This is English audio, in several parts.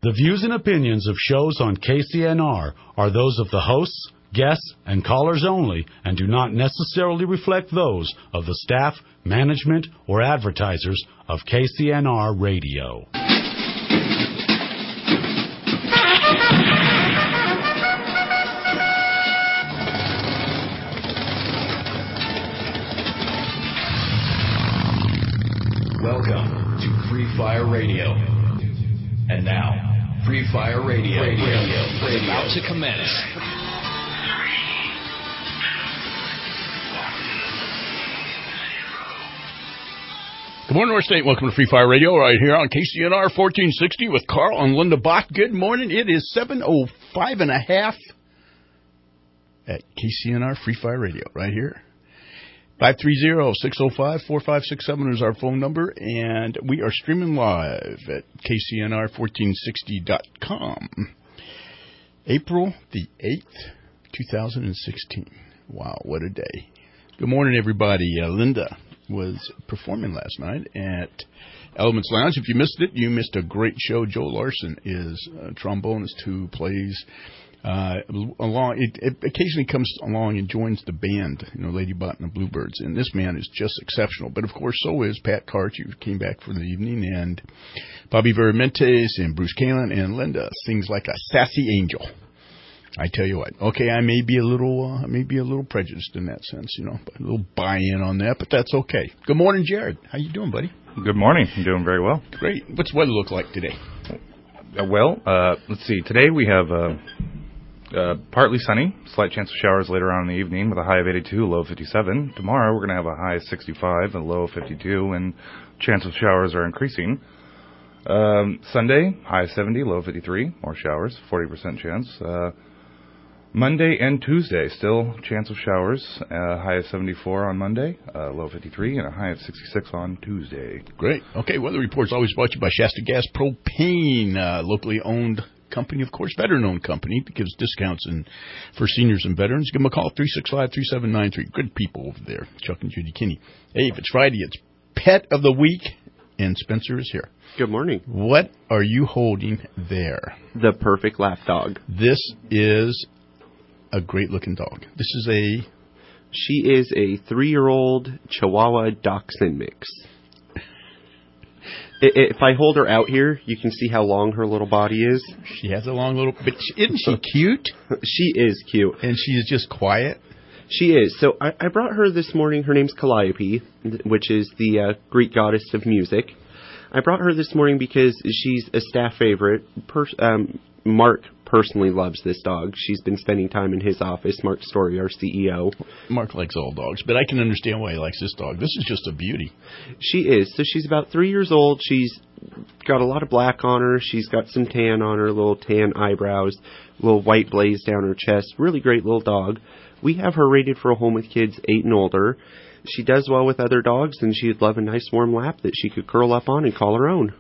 The views and opinions of shows on KCNR are those of the hosts, guests, and callers only and do not necessarily reflect those of the staff, management, or advertisers of KCNR Radio. Welcome to Free Fire Radio. And now, Free Fire Radio is about to commence. Good morning, North State. Welcome to Free Fire Radio right here on KCNR 1460 with Carl and Linda Bach. Good morning. It is 7:05 and a half at KCNR Free Fire Radio right here. 530-605-4567 is our phone number, and we are streaming live at KCNR1460.com. April the 8th, 2016. Wow, what a day. Good morning, everybody. Linda was performing last night at Elements Lounge. If you missed it, you missed a great show. Joe Larson is a trombonist who plays along. It occasionally comes along and joins the band, Lady Bot and the Bluebirds, and this man is just exceptional. But of course, so is Pat Karch, who came back for the evening, and Bobby Veramentes and Bruce Kalin, and Linda sings like a sassy angel. I tell you what. Okay, I may be a little prejudiced in that sense, but a little buy-in on that, but that's okay. Good morning, Jared. How you doing, buddy? Good morning. I'm doing very well. Great. What's the weather look like today? Let's see. Today we have partly sunny, slight chance of showers later on in the evening with a high of 82, low of 57. Tomorrow we're going to have a high of 65 and a low of 52, and chance of showers are increasing. Sunday, high of 70, low of 53, more showers, 40% chance. Monday and Tuesday, still chance of showers, high of 74 on Monday, low of 53, and a high of 66 on Tuesday. Great. Okay, weather report's always brought to you by Shasta Gas Propane, locally owned company, of course, veteran-owned company that gives discounts for seniors and veterans. Give them a call, 365-3793. Good people over there, Chuck and Judy Kinney. Hey, if it's Friday, it's Pet of the Week, and Spencer is here. Good morning. What are you holding there? The perfect lap dog. This is a great-looking dog. She is a 3-year-old Chihuahua Dachshund mix. If I hold her out here, you can see how long her little body is. She has a long little... But isn't she cute? She is cute. And she is just quiet? She is. So I brought her this morning. Her name's Calliope, which is the Greek goddess of music. I brought her this morning because she's a staff favorite. Mark personally loves this dog. She's been spending time in his office. Mark Story, our CEO. Mark likes all dogs, but I can understand why he likes this dog. This is just a beauty. She is. So she's about 3 years old. She's got a lot of black on her. She's got some tan on her, little tan eyebrows, little white blaze down her chest. Really great little dog. We have her rated for a home with kids 8 and older. She does well with other dogs, and she'd love a nice warm lap that she could curl up on and call her own.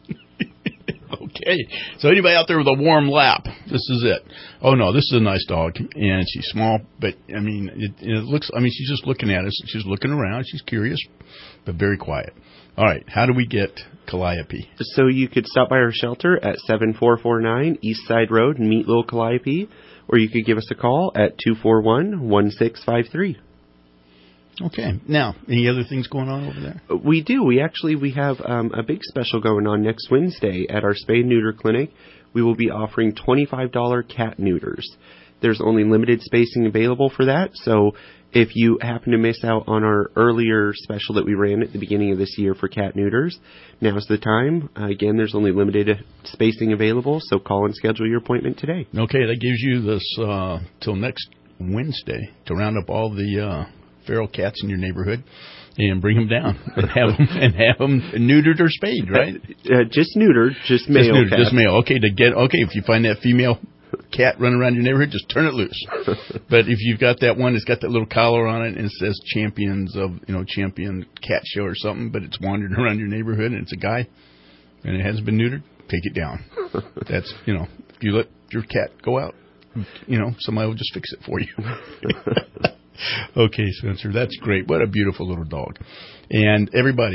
Okay, so anybody out there with a warm lap, this is it. Oh, no, this is a nice dog, and she's small, but, it looks, she's just looking at us. She's looking around. She's curious, but very quiet. All right, how do we get Calliope? So you could stop by our shelter at 7449 East Side Road and meet little Calliope, or you could give us a call at 241-1653. Okay. Now, any other things going on over there? We do. We have a big special going on next Wednesday at our spay and neuter clinic. We will be offering $25 cat neuters. There's only limited spacing available for that, so if you happen to miss out on our earlier special that we ran at the beginning of this year for cat neuters, now's the time. Again, there's only limited spacing available, so call and schedule your appointment today. Okay, that gives you this till next Wednesday to round up all the feral cats in your neighborhood and bring them down and have them neutered or spayed, right? Just neutered, just male. Just male. Okay, if you find that female cat running around your neighborhood, just turn it loose. But if you've got that one, it's got that little collar on it and it says champion cat show or something, but it's wandering around your neighborhood and it's a guy and it hasn't been neutered, take it down. That's, if you let your cat go out, somebody will just fix it for you. Okay, Spencer, that's great. What a beautiful little dog. And everybody,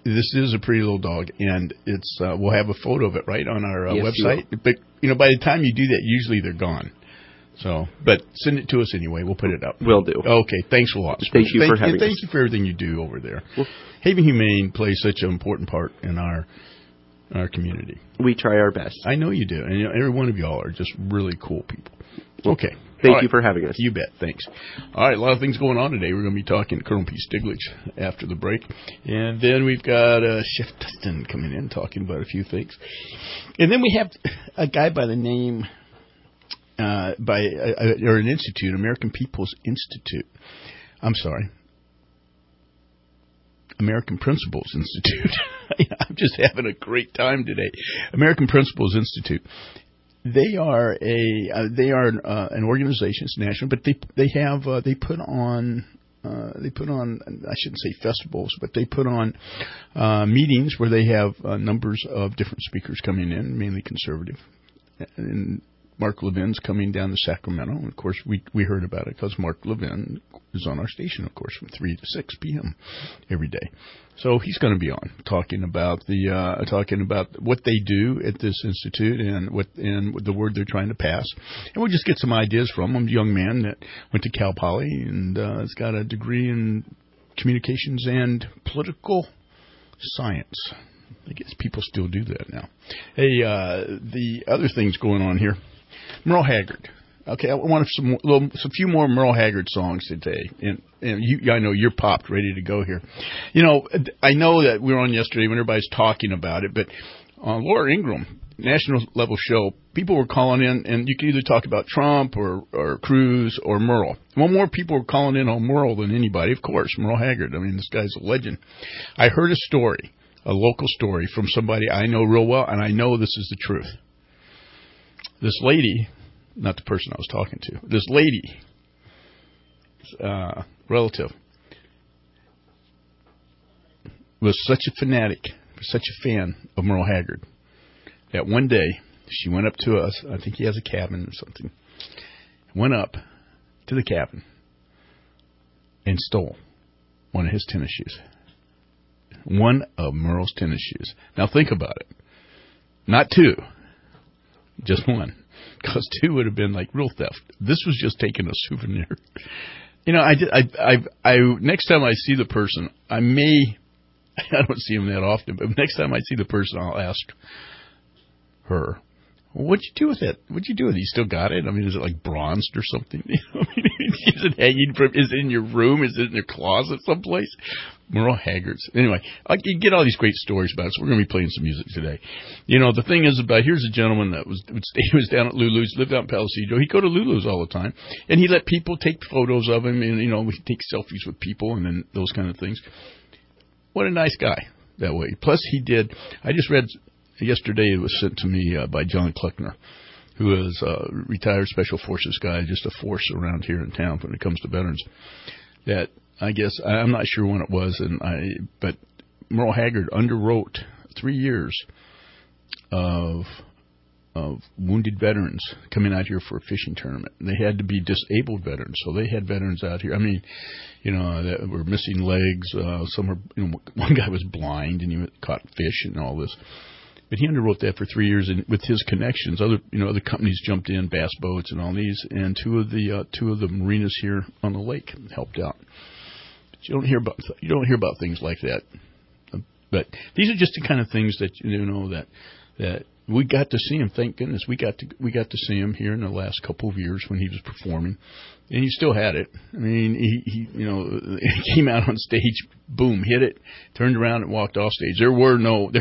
This is a pretty little dog, and it's we'll have a photo of it right on our Yes, website. But by the time you do that, usually they're gone. So, but send it to us anyway. We'll put it up. Will do. Okay, thanks a lot. Thank you for having us. Thank you for everything you do over there. Haven Humane plays such an important part in our community. We try our best. I know you do, and every one of y'all are just really cool people. Okay. Thank you for having us. You bet. Thanks. All right, a lot of things going on today. We're going to be talking to Colonel Pete Stiglitz after the break. And then we've got Chef Dustin coming in talking about a few things. And then we have a guy by the name, or an institute, American People's Institute. I'm sorry. American Principles Institute. I'm just having a great time today. American Principles Institute. They are an organization. It's national, but they put on I shouldn't say festivals, but they put on meetings where they have numbers of different speakers coming in, mainly conservative. And Mark Levin's coming down to Sacramento. And of course, we heard about it because Mark Levin is on our station, of course, from 3 to 6 p.m. every day. So he's going to be on talking about what they do at this institute and the word they're trying to pass. And we'll just get some ideas from him. A young man that went to Cal Poly and has got a degree in communications and political science. I guess people still do that now. Hey, the other things going on here. Merle Haggard. Okay, I want some few more Merle Haggard songs today, and I know you're popped, ready to go here. I know that we were on yesterday when everybody's talking about it, but on Laura Ingraham, national level show, people were calling in, and you can either talk about Trump or Cruz or Merle. Well, more people were calling in on Merle than anybody, of course. Merle Haggard. I mean, this guy's a legend. I heard a local story from somebody I know real well, and I know this is the truth. This lady, not the person I was talking to, this lady, relative, was such a fanatic, such a fan of Merle Haggard, that one day she went up to us, I think he has a cabin or something, went up to the cabin and stole one of his tennis shoes. One of Merle's tennis shoes. Now think about it. Not two. Just one. Because two would have been like real theft. This was just taking a souvenir. I next time I see the person, I don't see him that often, but next time I see the person, I'll ask her, what'd you do with it? What'd you do with it? You still got it? I mean, is it like bronzed or something? Is it hanging from, is it in your room? Is it in your closet someplace? Merle Haggard's. Anyway, you get all these great stories about it, so we're going to be playing some music today. The thing is here's a gentleman that he was down at Lulu's, lived out in Palisadro. He'd go to Lulu's all the time, and he let people take photos of him, and, we take selfies with people and then those kind of things. What a nice guy that way. Plus, I just read yesterday, it was sent to me by John Kleckner, who is a retired Special Forces guy, just a force around here in town when it comes to veterans, that I guess, I'm not sure when it was, but Merle Haggard underwrote 3 years of wounded veterans coming out here for a fishing tournament. They had to be disabled veterans, so they had veterans out here. I mean, that were missing legs. Some were, one guy was blind and he caught fish and all this. But he underwrote that for 3 years, and with his connections, other companies jumped in, Bass Boats and all these, and two of the marinas here on the lake helped out. But you don't hear about things like that. But these are just the kind of things that that we got to see him. Thank goodness we got to see him here in the last couple of years when he was performing, and he still had it. I mean, he came out on stage, boom, hit it, turned around and walked off stage. There were no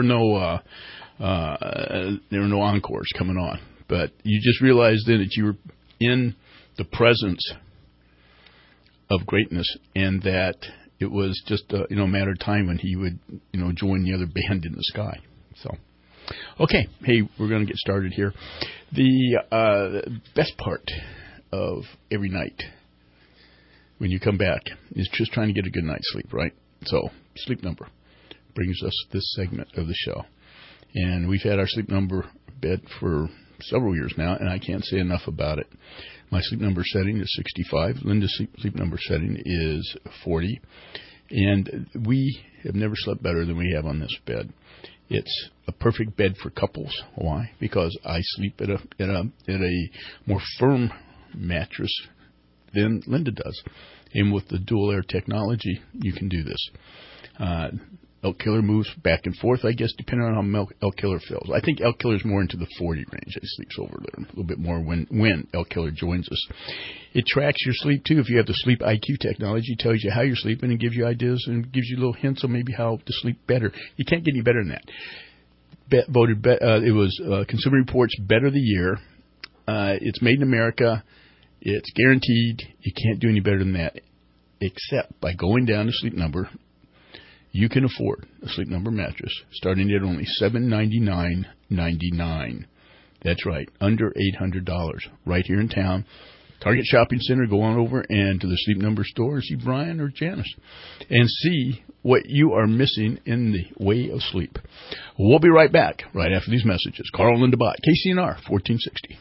encores coming on, but you just realized then that you were in the presence of greatness, and that it was just a matter of time when he would join the other band in the sky. So. Okay, hey, we're going to get started here. The best part of every night when you come back is just trying to get a good night's sleep, right? So, Sleep Number brings us this segment of the show. And we've had our Sleep Number bed for several years now, and I can't say enough about it. My Sleep Number setting is 65. Linda's Sleep Number setting is 40. And we have never slept better than we have on this bed. It's a perfect bed for couples. Why? Because I sleep at a more firm mattress than Linda does. And with the dual air technology, you can do this. Elk Killer moves back and forth, I guess, depending on how Elk Killer feels. I think Elk Killer's more into the 40 range. He sleeps over there a little bit more when Elk Killer joins us. It tracks your sleep, too. If you have the Sleep IQ technology, it tells you how you're sleeping and gives you ideas and gives you little hints on maybe how to sleep better. You can't get any better than that. It was Consumer Reports Bet of the Year. It's made in America. It's guaranteed. You can't do any better than that, except by going down to Sleep Number. You can afford a Sleep Number mattress starting at only $799.99. That's right, under $800, right here in town. Target Shopping Center. Go on over and to the Sleep Number store, see Brian or Janice, and see what you are missing in the way of sleep. We'll be right back right after these messages. Carl and Linda Bott, KCNR 1460.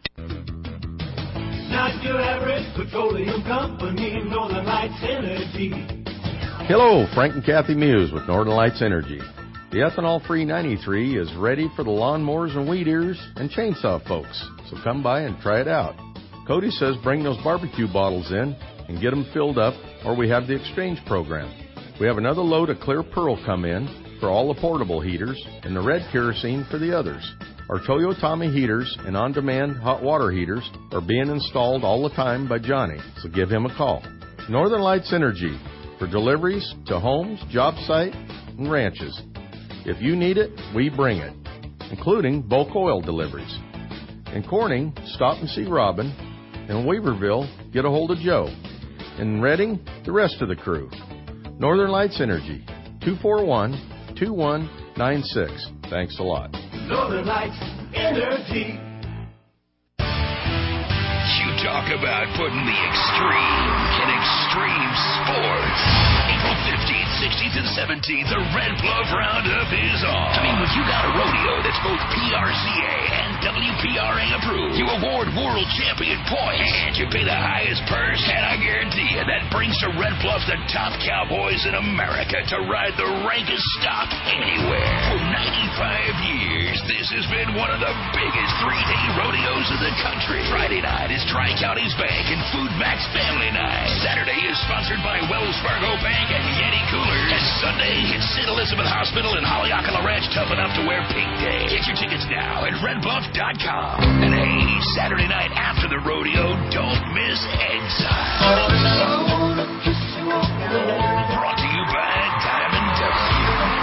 Not your average petroleum company, Northern Lights Energy. Hello, Frank and Kathy Muse with Northern Lights Energy. The ethanol-free 93 is ready for the lawnmowers and weed eaters and chainsaw folks, so come by and try it out. Cody says bring those barbecue bottles in and get them filled up, or we have the exchange program. We have another load of Clear Pearl come in for all the portable heaters and the red kerosene for the others. Our Toyotami heaters and on-demand hot water heaters are being installed all the time by Johnny, so give him a call. Northern Lights Energy, for deliveries to homes, job site, and ranches. If you need it, we bring it, including bulk oil deliveries. In Corning, stop and see Robin. In Weaverville, get a hold of Joe. In Redding, the rest of the crew. Northern Lights Energy, 241-2196. Thanks a lot. Northern Lights Energy. You talk about putting the extreme in extreme sports. April 15th, 16th, and 17th, the Red Bluff Roundup is on. I mean, when you got a rodeo that's both PRCA and WPRA approved, you award world champion points, and you pay the highest purse, and I guarantee you that brings to Red Bluff the top cowboys in America to ride the rankest stock anywhere. For 95 years, this has been one of the biggest three-day rodeos in the country. Friday night is Tri-Counties Bank and Food Max Family Night. Saturday is sponsored by Wells Fargo Bank and Yeti Coolers. And Sunday, it's St. Elizabeth Hospital and Haleakala Ranch tough enough to wear Pink Day. Get your tickets now at redbluff.com. And hey, Saturday night after the rodeo, don't miss Exile. Brought to you by Diamond W.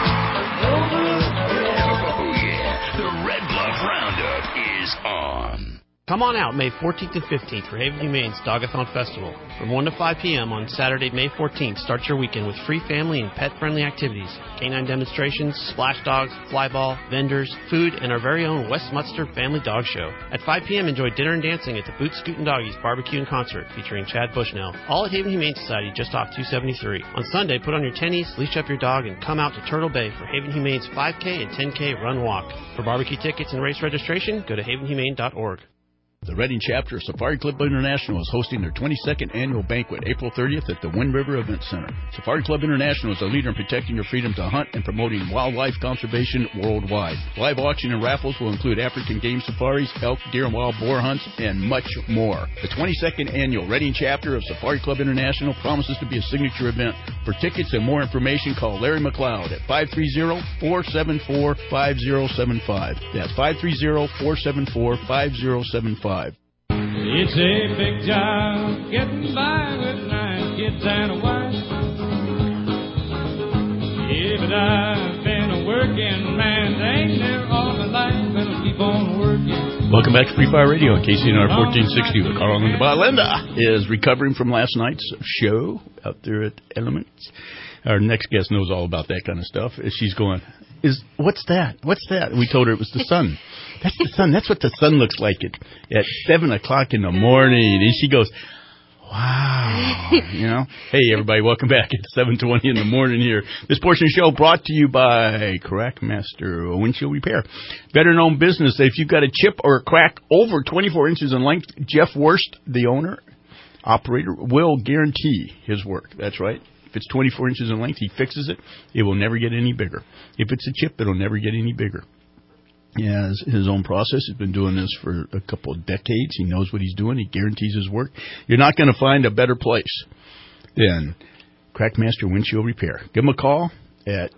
Oh yeah, the Red Bluff Roundup is on. Come on out May 14th and 15th for Haven Humane's Dogathon Festival. From 1 to 5 p.m. on Saturday, May 14th, start your weekend with free family and pet-friendly activities, canine demonstrations, splash dogs, flyball, vendors, food, and our very own West Munster Family Dog Show. At 5 p.m., enjoy dinner and dancing at the Boot Scootin' Doggies Barbecue and Concert featuring Chad Bushnell, all at Haven Humane Society just off 273. On Sunday, put on your tennies, leash up your dog, and come out to Turtle Bay for Haven Humane's 5K and 10K run walk. For barbecue tickets and race registration, go to havenhumane.org. The Reading chapter of Safari Club International is hosting their 22nd annual banquet April 30th at the Wind River Event Center. Safari Club International is a leader in protecting your freedom to hunt and promoting wildlife conservation worldwide. Live auction and raffles will include African game safaris, elk, deer, and wild boar hunts, and much more. The 22nd annual Reading chapter of Safari Club International promises to be a signature event. For tickets and more information, call Larry McLeod at 530-474-5075. That's 530-474-5075. It's a big job getting by with 9 kids and a wife. Yeah, but I've been a working man, dang near all my life, and I'll keep on working. Welcome back to Free Fire Radio at KCNR 1460 with Carl and Linda. Linda is recovering from last night's show out there at Elements. Our next guest knows all about that kind of stuff. She's going, what's that? What's that? And we told her it was the sun. That's the sun. That's what the sun looks like at 7 o'clock in the morning. And she goes, wow. You know? Hey, everybody, welcome back at 7:20 in the morning here. This portion of the show brought to you by Crackmaster Windshield Repair. Better-known business. If you've got a chip or a crack over 24 inches in length, Jeff Wurst, the owner, operator, will guarantee his work. That's right. If it's 24 inches in length, he fixes it. It will never get any bigger. If it's a chip, it'll never get any bigger. He has his own process. He's been doing this for a couple of decades. He knows what he's doing. He guarantees his work. You're not going to find a better place than Crackmaster Windshield Repair. Give him a call at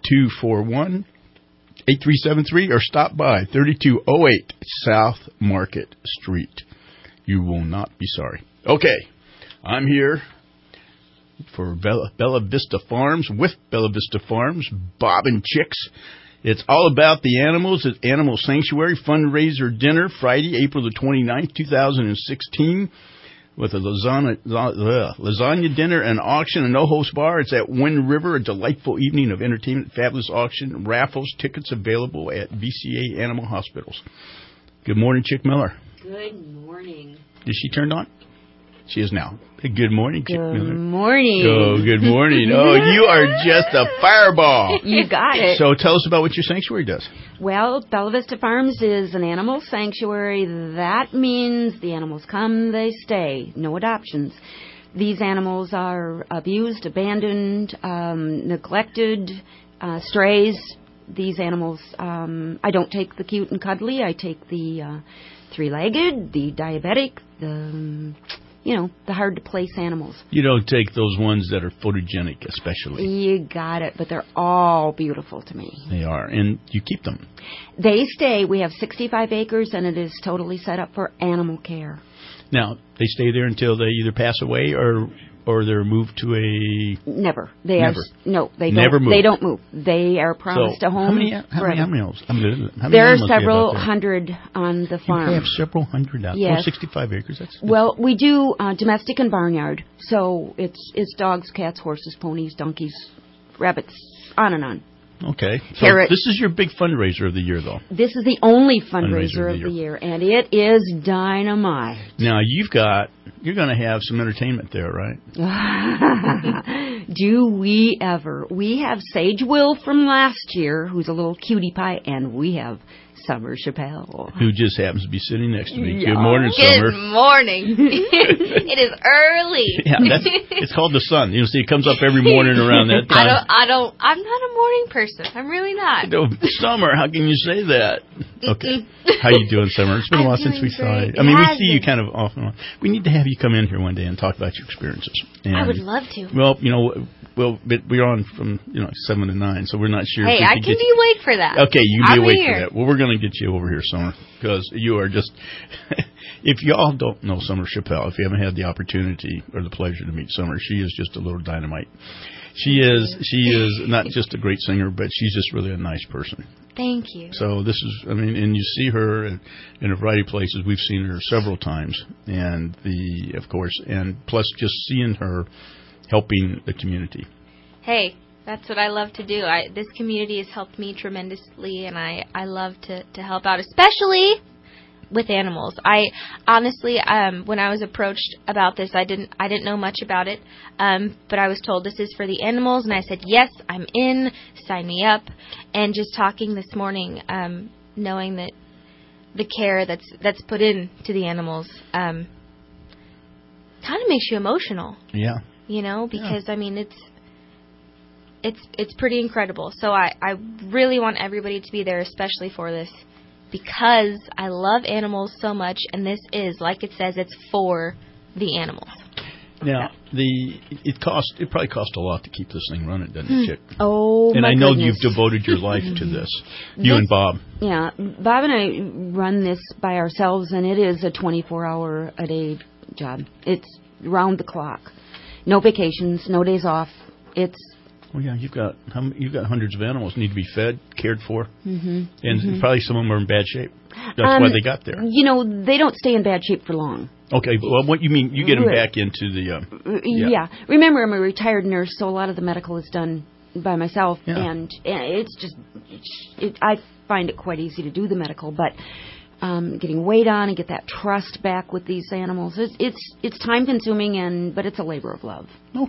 241-8373 or stop by 3208 South Market Street. You will not be sorry. Okay, I'm here for Bella Vista Farms, with Bella Vista Farms, Bob and Chicks. It's all about the animals at Animal Sanctuary Fundraiser Dinner, Friday, April the 29th, 2016, with a lasagna dinner and auction and no-host bar. It's at Wind River, a delightful evening of entertainment, fabulous auction, raffles, tickets available at VCA Animal Hospitals. Good morning, Chick Miller. Good morning. Is she turned on? She is now. Good morning, Chick Miller. Good morning. Oh, good morning. Oh, you are just a fireball. You got it. So tell us about what your sanctuary does. Well, Bella Vista Farms is an animal sanctuary. That means the animals come, they stay. No adoptions. These animals are abused, abandoned, neglected, strays. These animals, I don't take the cute and cuddly. I take the three-legged, the diabetic, the hard-to-place animals. You don't take those ones that are photogenic, especially. You got it, but they're all beautiful to me. They are, and you keep them. They stay. We have 65 acres, and it is totally set up for animal care. Now, they stay there until they either pass away or they're moved to a... Never. They Never move. They don't move. They are promised a home. How many animals? There are several hundred on the farm. You have several hundred out there. Yes. 65 acres. Well, we do domestic and barnyard. So it's dogs, cats, horses, ponies, donkeys, rabbits, on and on. Okay. So this is your big fundraiser of the year, though. This is the only fundraiser of the year, and it is dynamite. Now, you're going to have some entertainment there, right? Do we ever? We have Sage Will from last year, who's a little cutie pie, and we have Summer Chappelle, who just happens to be sitting next to me. Good morning, Summer. Good morning. It is early. Yeah, it's called the sun. You see, it comes up every morning around that time. I'm not a morning person. I'm really not. No, Summer, how can you say that? Okay. How you doing, Summer? It's been a while since we saw you. I mean, we see you kind of off and on. We need to have you come in here one day and talk about your experiences. And, I would love to. Well, we're on from 7 to 9, so we're not sure. Hey, I can be awake for that. Okay, you can be awake for that. Well, we're going to get you over here, Summer, because you are just. If y'all don't know Summer Chappelle, if you haven't had the opportunity or the pleasure to meet Summer, she is just a little dynamite. She is not just a great singer, but she's just really a nice person. Thank you. So this is, and you see her in a variety of places. We've seen her several times, and plus just seeing her helping the community. Hey, that's what I love to do. This community has helped me tremendously, and I love to help out, especially with animals. I honestly, when I was approached about this, I didn't know much about it, but I was told this is for the animals, and I said, yes, I'm in, sign me up. And just talking this morning, knowing that the care that's put into the animals kind of makes you emotional. Yeah. Because it's pretty incredible. So I really want everybody to be there, especially for this, because I love animals so much, and this is, like it says, it's for the animals. Now, it probably costs a lot to keep this thing running, doesn't it, Chick? Oh, and my I know goodness. you've devoted your life to this. You and Bob. Yeah, Bob and I run this by ourselves, and it is a 24-hour-a-day job. It's round the clock. No vacations, no days off. Well, yeah, you've got hundreds of animals need to be fed, cared for, and probably some of them are in bad shape. That's why they got there. They don't stay in bad shape for long. Okay, well, what you mean? You get them back into the. Yeah. Remember, I'm a retired nurse, so a lot of the medical is done by myself, and it's just I find it quite easy to do the medical, but. Getting weight on and get that trust back with these animals. It's time consuming, but it's a labor of love. Okay.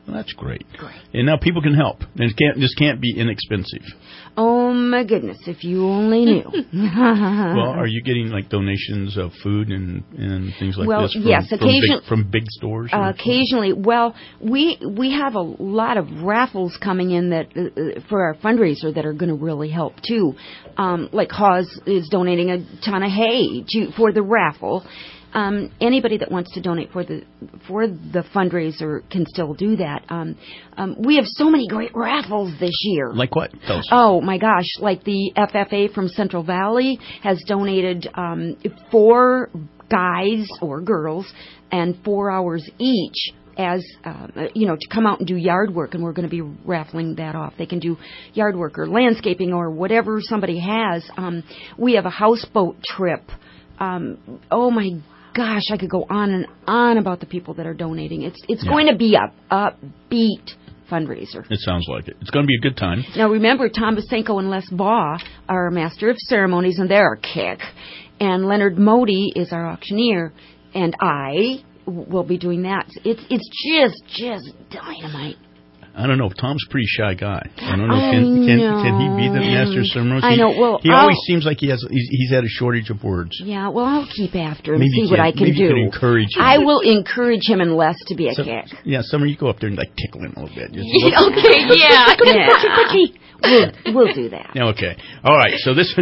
Well, that's great. Great. And now people can help. And this can't be inexpensive. Oh my goodness! If you only knew. Well, are you getting like donations of food and things like this? Yes, occasionally from big stores. Occasionally, well, we have a lot of raffles coming in that for our fundraiser that are going to really help too. Like Haws is donating a ton of hay for the raffle. Anybody that wants to donate for the fundraiser can still do that. We have so many great raffles this year. Like what? Tell us. Oh my gosh! Like the FFA from Central Valley has donated 4 guys or girls and 4 hours each as to come out and do yard work, and we're going to be raffling that off. They can do yard work or landscaping or whatever somebody has. We have a houseboat trip. Oh my gosh, I could go on and on about the people that are donating. It's going to be a upbeat fundraiser. It sounds like it. It's going to be a good time. Now remember, Tom Basenko and Les Baugh are master of ceremonies, and they're a kick. And Leonard Modi is our auctioneer, and I will be doing that. It's just dynamite. I don't know. Tom's a pretty shy guy. I don't know. Can he be the master of ceremonies? I know. Well, he always seems like he's had a shortage of words. Yeah. Well, I'll keep after him. Maybe see what I can maybe do. You can encourage him. I will encourage him and Les to be a kick. Yeah. Summer, you go up there and like tickle him a little bit. Okay. Yeah. Quickie. We'll do that. Okay. All right. So this.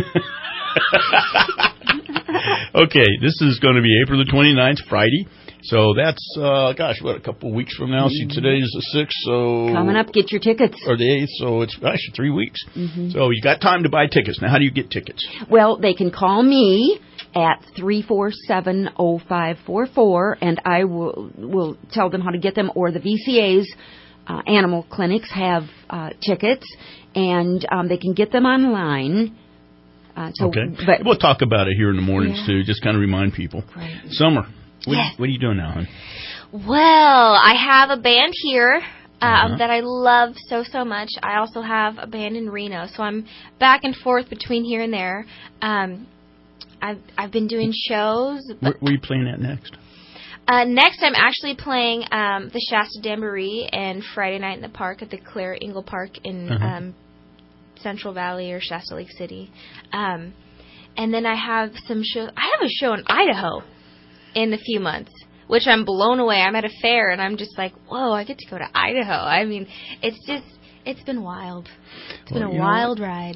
Okay. This is going to be April the 29th, Friday. So that's, a couple of weeks from now. See, today is the 6th, so... Coming up, get your tickets. Or the 8th, so it's actually 3 weeks. Mm-hmm. So you got time to buy tickets. Now, how do you get tickets? Well, they can call me at 347-0544, and I will tell them how to get them, or the VCA's animal clinics have tickets, and they can get them online. Okay. But we'll talk about it here in the mornings, too, just kind of remind people. Right. Summer. What are you doing now, hon? Well, I have a band here that I love so much. I also have a band in Reno, so I'm back and forth between here and there. I've been doing shows. Where are you playing at next? Next, I'm actually playing the Shasta Jamboree and Friday Night in the Park at the Claire Ingle Park in Central Valley or Shasta Lake City. And then I have some shows. I have a show in Idaho in a few months, which I'm blown away. I'm at a fair, and I'm just like, whoa, I get to go to Idaho. I mean, it's been wild. It's been a wild ride.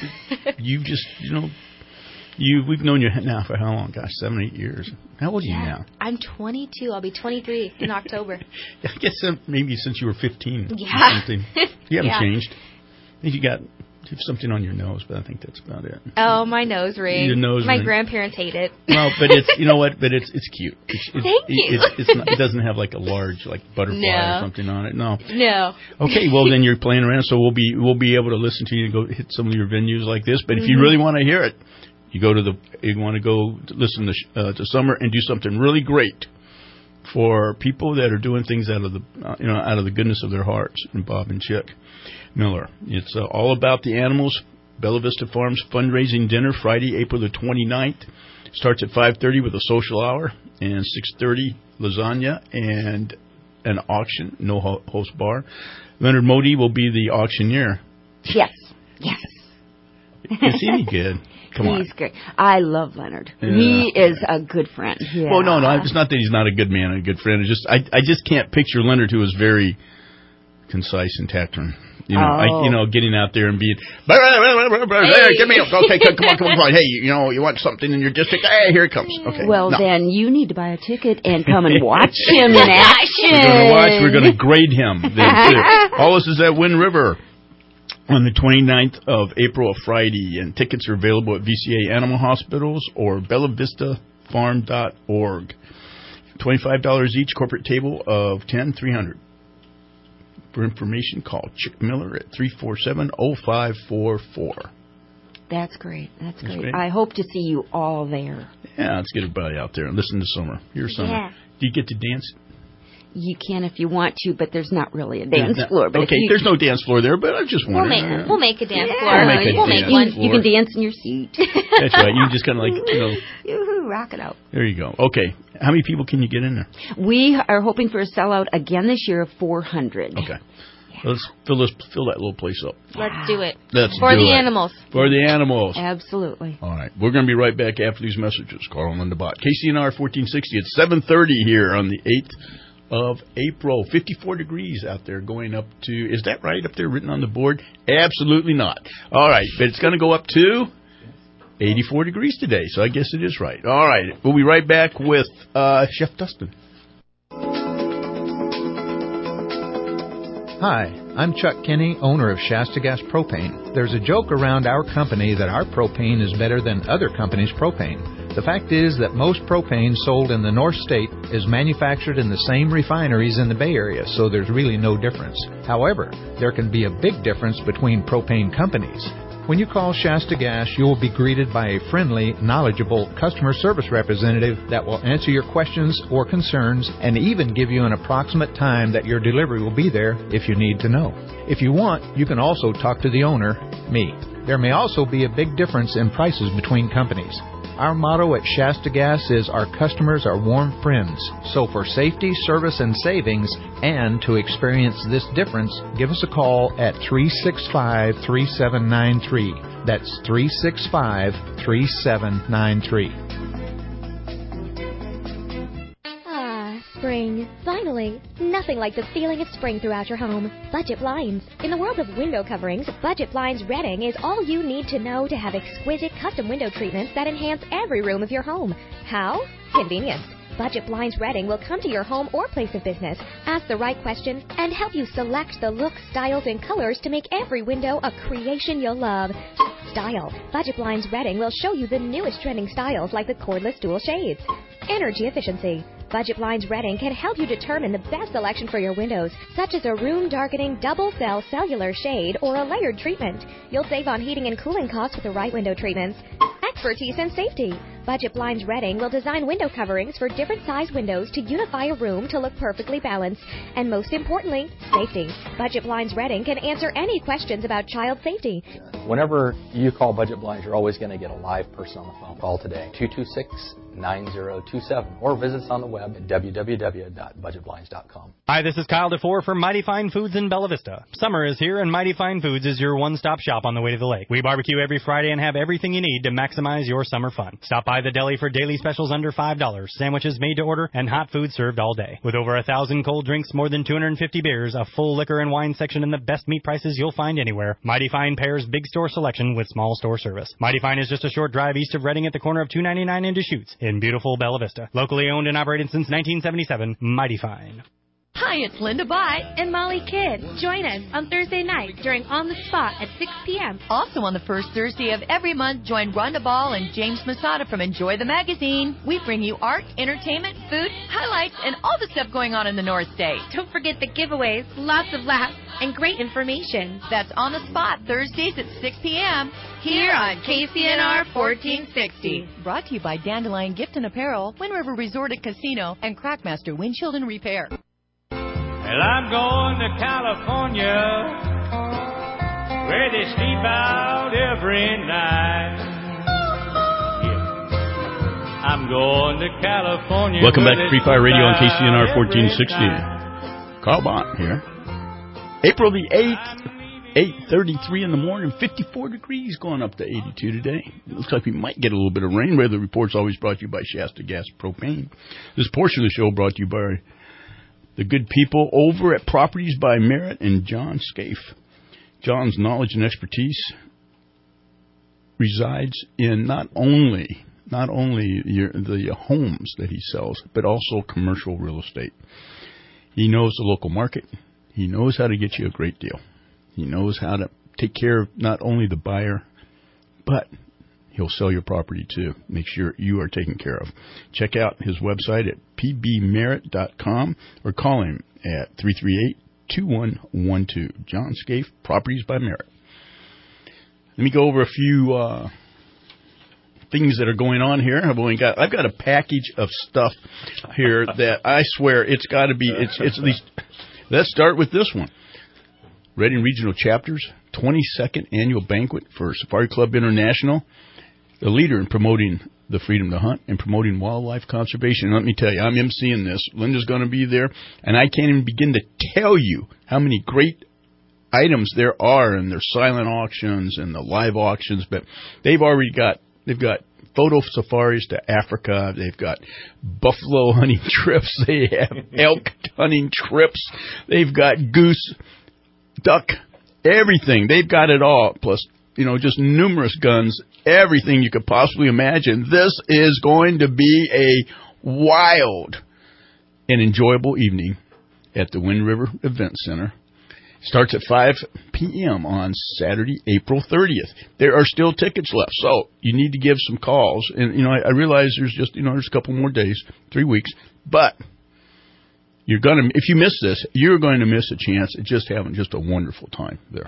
We've known you now for how long? Gosh, 7, 8 years. How old are you now? I'm 22. I'll be 23 in October. I guess maybe since you were 15 or something. You haven't changed. I think you have something on your nose, but I think that's about it. Oh, my nose ring. Your nose ring. My grandparents hate it. Well, but it's, you know what? But it's cute. Thank you. It doesn't have like a large butterfly or something on it. No. Okay, well then you're playing around, so we'll be able to listen to you and go hit some of your venues like this. But if you really want to hear it, you want to go listen to Summer and do something really great for people that are doing things out of the goodness of their hearts. And Bob and Chick Miller. It's all about the animals. Bella Vista Farms fundraising dinner Friday, April the 29th. Starts at 5:30 with a social hour and 6:30 lasagna and an auction. No host bar. Leonard Modi will be the auctioneer. Yes. Is he any good? Come on. He's great. I love Leonard. Yeah. He is a good friend. Yeah. Well, no, it's not that he's not a good man and a good friend. It's just I just can't picture Leonard, who is very concise and taciturn. Getting out there and being, hey, give me, okay, come on, hey, you want something in your district? Hey, here it comes. Okay. Well, then you need to buy a ticket and come and watch him in action. We're going to grade him then too. All this is at Wind River on the 29th of April, a Friday, and tickets are available at VCA Animal Hospitals or BellaVistaFarm.org. $25 each, corporate table of $10,300. For information, call Chick Miller at 347-0544. That's great. That's great. I hope to see you all there. Yeah, let's get everybody out there and listen to Summer. Here's Summer. Yeah. Do you get to dance? You can if you want to, but there's not really a dance floor. But there's no dance floor there, but I just wondering. We'll make a dance floor. We'll make one. You can dance in your seat. That's right. You just kind of you rock it out. There you go. Okay. How many people can you get in there? We are hoping for a sellout again this year of 400. Okay. Let's fill that little place up. Let's do it. For the animals. For the animals. Absolutely. All right. We're going to be right back after these messages. Carl and Linda Bott. KCNR 1460 at 7:30 here on the 8th of April. 54 degrees out there going up to, is that right up there written on the board? Absolutely not. All right. But it's going to go up to 84 degrees today. So I guess it is right. All right. We'll be right back with Chef Dustin. Hi, I'm Chuck Kinney, owner of Shasta Gas Propane. There's a joke around our company that our propane is better than other companies' propane. The fact is that most propane sold in the North State is manufactured in the same refineries in the Bay Area, so there's really no difference. However, there can be a big difference between propane companies. When you call Shasta Gas, you will be greeted by a friendly, knowledgeable customer service representative that will answer your questions or concerns and even give you an approximate time that your delivery will be there if you need to know. If you want, you can also talk to the owner, me. There may also be a big difference in prices between companies. Our motto at Shasta Gas is our customers are warm friends. So for safety, service, and savings, and to experience this difference, give us a call at 365-3793. That's 365-3793. Spring. Finally. Nothing like the feeling of spring throughout your home. Budget Blinds. In the world of window coverings, Budget Blinds Redding is all you need to know to have exquisite custom window treatments that enhance every room of your home. How? Convenience. Budget Blinds Redding will come to your home or place of business, ask the right question, and help you select the looks, styles, and colors to make every window a creation you'll love. Style. Budget Blinds Redding will show you the newest trending styles like the cordless dual shades. Energy efficiency. Budget Blinds Redding can help you determine the best selection for your windows, such as a room-darkening double-cell cellular shade or a layered treatment. You'll save on heating and cooling costs with the right window treatments. Expertise and safety. Budget Blinds Redding will design window coverings for different size windows to unify a room to look perfectly balanced. And most importantly, safety. Budget Blinds Redding can answer any questions about child safety. Whenever you call Budget Blinds, you're always going to get a live person on the phone. Call today, 226-9027, or visit us on the web at www.budgetblinds.com. Hi, this is Kyle DeFore from Mighty Fine Foods in Bella Vista. Summer is here, and Mighty Fine Foods is your one-stop shop on the way to the lake. We barbecue every Friday and have everything you need to maximize your summer fun. Stop by the deli for daily specials under $5, sandwiches made to order, and hot food served all day. With over 1,000 cold drinks, more than 250 beers, a full liquor and wine section, and the best meat prices you'll find anywhere, Mighty Fine pairs big store selection with small store service. Mighty Fine is just a short drive east of Redding at the corner of 299 and Deschutes in beautiful Bella Vista. Locally owned and operated since 1977, Mighty Fine. Hi, it's Linda Bott and Molly Kidd. Join us on Thursday night during On the Spot at 6 p.m. Also on the first Thursday of every month, join Rhonda Ball and James Masada from Enjoy the Magazine. We bring you art, entertainment, food, highlights, and all the stuff going on in the North State. Don't forget the giveaways, lots of laughs, and great information. That's On the Spot, Thursdays at 6 p.m. here on KCNR 1460. Brought to you by Dandelion Gift and Apparel, Wind River Resort and Casino, and Crackmaster Windshield and Repair. Well, I'm going to California, where they sleep out every night. Yeah. I'm going to California. Welcome back to Free Fire Radio on KCNR 1460. Carl Bott here. April the 8th, 8:33 in the morning, 54 degrees going up to 82 today. It looks like we might get a little bit of rain. Weather reports always brought to you by Shasta Gas Propane. This portion of the show brought to you by the good people over at Properties by Merit and John Scaife. John's knowledge and expertise resides in not only the homes that he sells, but also commercial real estate. He knows the local market. He knows how to get you a great deal. He knows how to take care of not only the buyer, but he'll sell your property too. Make sure you are taken care of. Check out his website at pbmerit.com or call him at 338-2112. John Scaife, Properties by Merit. Let me go over a few things that are going on here. I've got a package of stuff here that I swear it's got to be. It's at least. Let's start with this one. Redding Regional Chapters 22nd annual banquet for Safari Club International. the leader in promoting the freedom to hunt and promoting wildlife conservation. And let me tell you, I'm emceeing this. Linda's going to be there, and I can't even begin to tell you how many great items there are in their silent auctions and the live auctions. But they've got photo safaris to Africa. They've got buffalo hunting trips. They have elk hunting trips. They've got goose, duck, everything. They've got it all. Plus, just numerous guns, everything you could possibly imagine. This is going to be a wild and enjoyable evening at the Wind River Event Center. Starts at 5 p.m. on Saturday, April 30th. There are still tickets left, so you need to give some calls. And, I realize there's just, there's a couple more days, 3 weeks. But if you miss this, you're going to miss a chance at just having just a wonderful time there.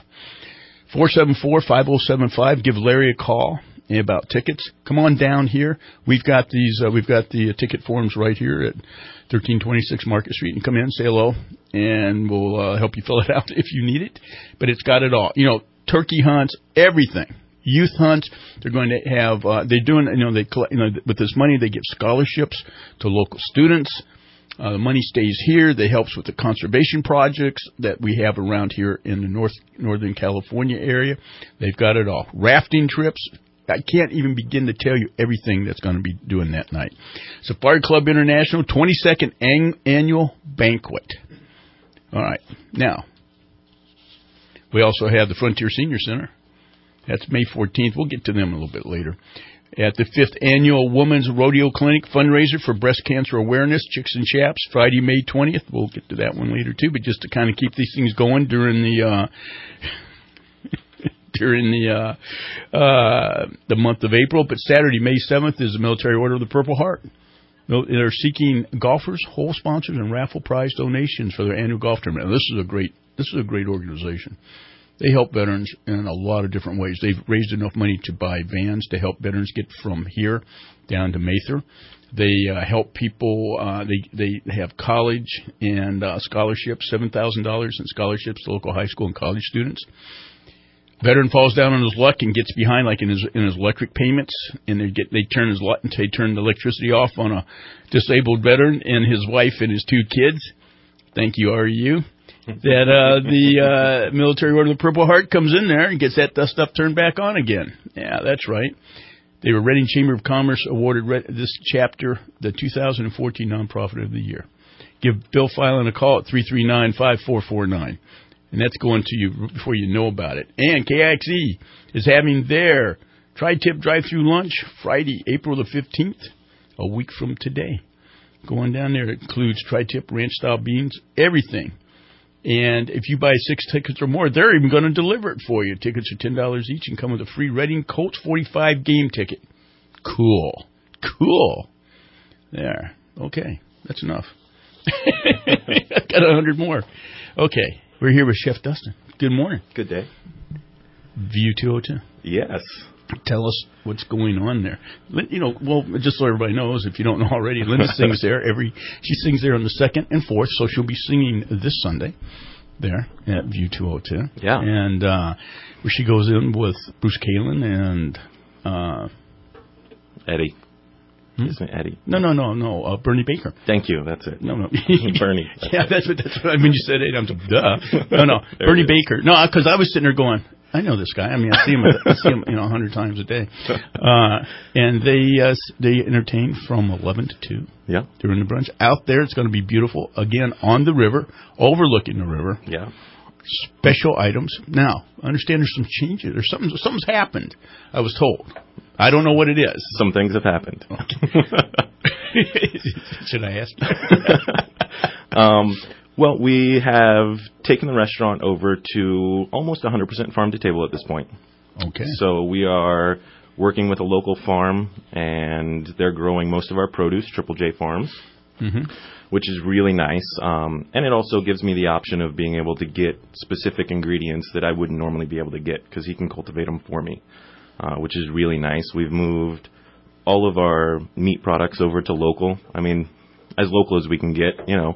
474-5075. Give Larry a call about tickets. Come on down here. We've got the ticket forms right here at 1326 Market Street. And come in, say hello, and we'll help you fill it out if you need it. But it's got it all. Turkey hunts, everything. Youth hunts. They're going to have. They're doing. They collect. With this money, they give scholarships to local students. The money stays here. That helps with the conservation projects that we have around here in the Northern California area. They've got it all. Rafting trips. I can't even begin to tell you everything that's going to be doing that night. Safari Club International, 22nd Annual Banquet. All right. Now, we also have the Frontier Senior Center. That's May 14th. We'll get to them a little bit later. At the 5th Annual Women's Rodeo Clinic fundraiser for breast cancer awareness, Chicks and Chaps, Friday, May 20th. We'll get to that one later, too. But just to kind of keep these things going during the the month of April. But Saturday, May 7th, is the Military Order of the Purple Heart. They're seeking golfers, hole sponsors, and raffle prize donations for their annual golf tournament. Now, this is a great organization. They help veterans in a lot of different ways. They've raised enough money to buy vans to help veterans get from here down to Mather. They help people. They have college and scholarships, $7,000 in scholarships to local high school and college students. Veteran falls down on his luck and gets behind, like in his electric payments, and they turn the electricity off on a disabled veteran and his wife and his 2 kids. Thank you, REU. That the Military Order of the Purple Heart comes in there and gets that stuff turned back on again. Yeah, that's right. They were Reading Chamber of Commerce awarded this chapter the 2014 Nonprofit of the Year. Give Bill Filan a call at 339-5449. And that's going to you before you know about it. And KXE is having their Tri-Tip drive-through lunch Friday, April the 15th, a week from today. Going down there, it includes Tri-Tip ranch-style beans, everything. And if you buy 6 tickets or more, they're even going to deliver it for you. Tickets are $10 each and come with a free Reading Colts 45 game ticket. Cool. There. Okay. That's enough. I've got 100 more. Okay. We're here with Chef Dustin. Good morning. Good day. View 202. Yes. Tell us what's going on there. Just so everybody knows, if you don't know already, Linda sings there she sings there on the 2nd and 4th, so she'll be singing this Sunday there at View 202. Yeah. And where she goes in with Bruce Kalin and Eddie. Isn't it Eddie? No. Bernie Baker. Thank you. That's it. No. Bernie. Yeah, that's what I mean. You said it. I'm duh. No. Bernie Baker. No, because I was sitting there going, I know this guy. I mean, I see him 100 times a day. And they entertain from 11 to 2. Yeah. During the brunch. Out there, it's going to be beautiful. Again, on the river, overlooking the river. Yeah. Special items. Now, I understand there's some changes. Something's happened, I was told. I don't know what it is. Some things have happened. Should I ask you? Well, we have taken the restaurant over to almost 100% farm to table at this point. Okay. So we are working with a local farm, and they're growing most of our produce, Triple J Farms, which is really nice. And it also gives me the option of being able to get specific ingredients that I wouldn't normally be able to get because he can cultivate them for me, which is really nice. We've moved all of our meat products over to local. I mean, as local as we can get,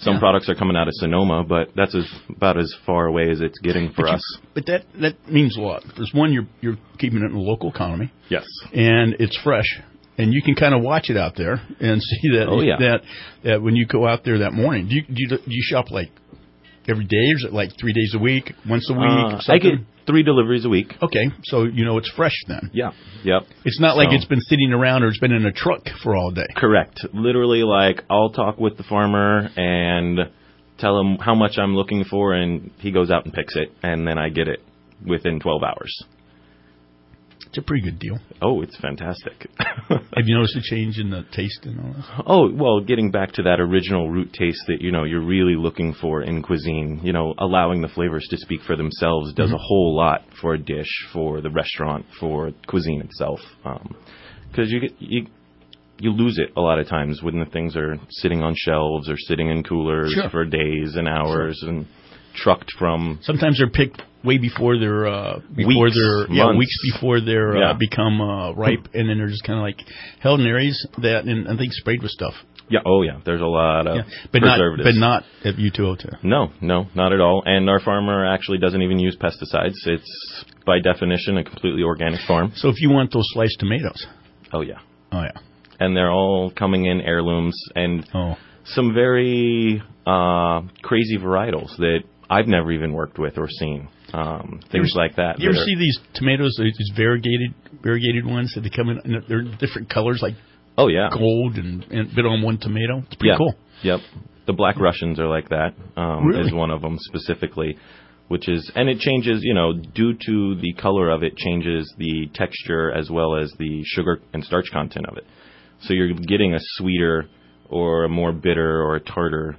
Some products are coming out of Sonoma, but that's about as far away as it's getting for us. But that means a lot. There's one, you're keeping it in the local economy. Yes. And it's fresh. And you can kind of watch it out there and see that that when you go out there that morning. Do you shop like every day, or is it like 3 days a week, once a week? I get 3 deliveries a week. Okay, so it's fresh then. Yeah, yep. It's not like it's been sitting around or it's been in a truck for all day. Correct. Literally, like, I'll talk with the farmer and tell him how much I'm looking for, and he goes out and picks it, and then I get it within 12 hours. It's a pretty good deal. Oh, it's fantastic. Have you noticed a change in the taste and all that? Oh, well, getting back to that original root taste that, you're really looking for in cuisine, allowing the flavors to speak for themselves does a whole lot for a dish, for the restaurant, for cuisine itself. Because you lose it a lot of times when the things are sitting on shelves or sitting in coolers for days and hours and trucked from. Sometimes they're picked way before they're weeks before they're become ripe, and then they're just kind of like held in areas that and I think sprayed with stuff. Yeah. Oh yeah. There's a lot of preservatives. But not at U202. No, not at all. And our farmer actually doesn't even use pesticides. It's by definition a completely organic farm. So if you want those sliced tomatoes. Oh yeah. Oh yeah. And they're all coming in heirlooms and some very crazy varietals that I've never even worked with or seen. Things like that. You ever see these tomatoes, these variegated ones that they come in, they're different colors, like gold and bit on one tomato? It's pretty cool. Yep. The Black Russians are like that, really? Is one of them specifically, and it changes, due to the color of it, changes the texture as well as the sugar and starch content of it. So you're getting a sweeter or a more bitter or a tartar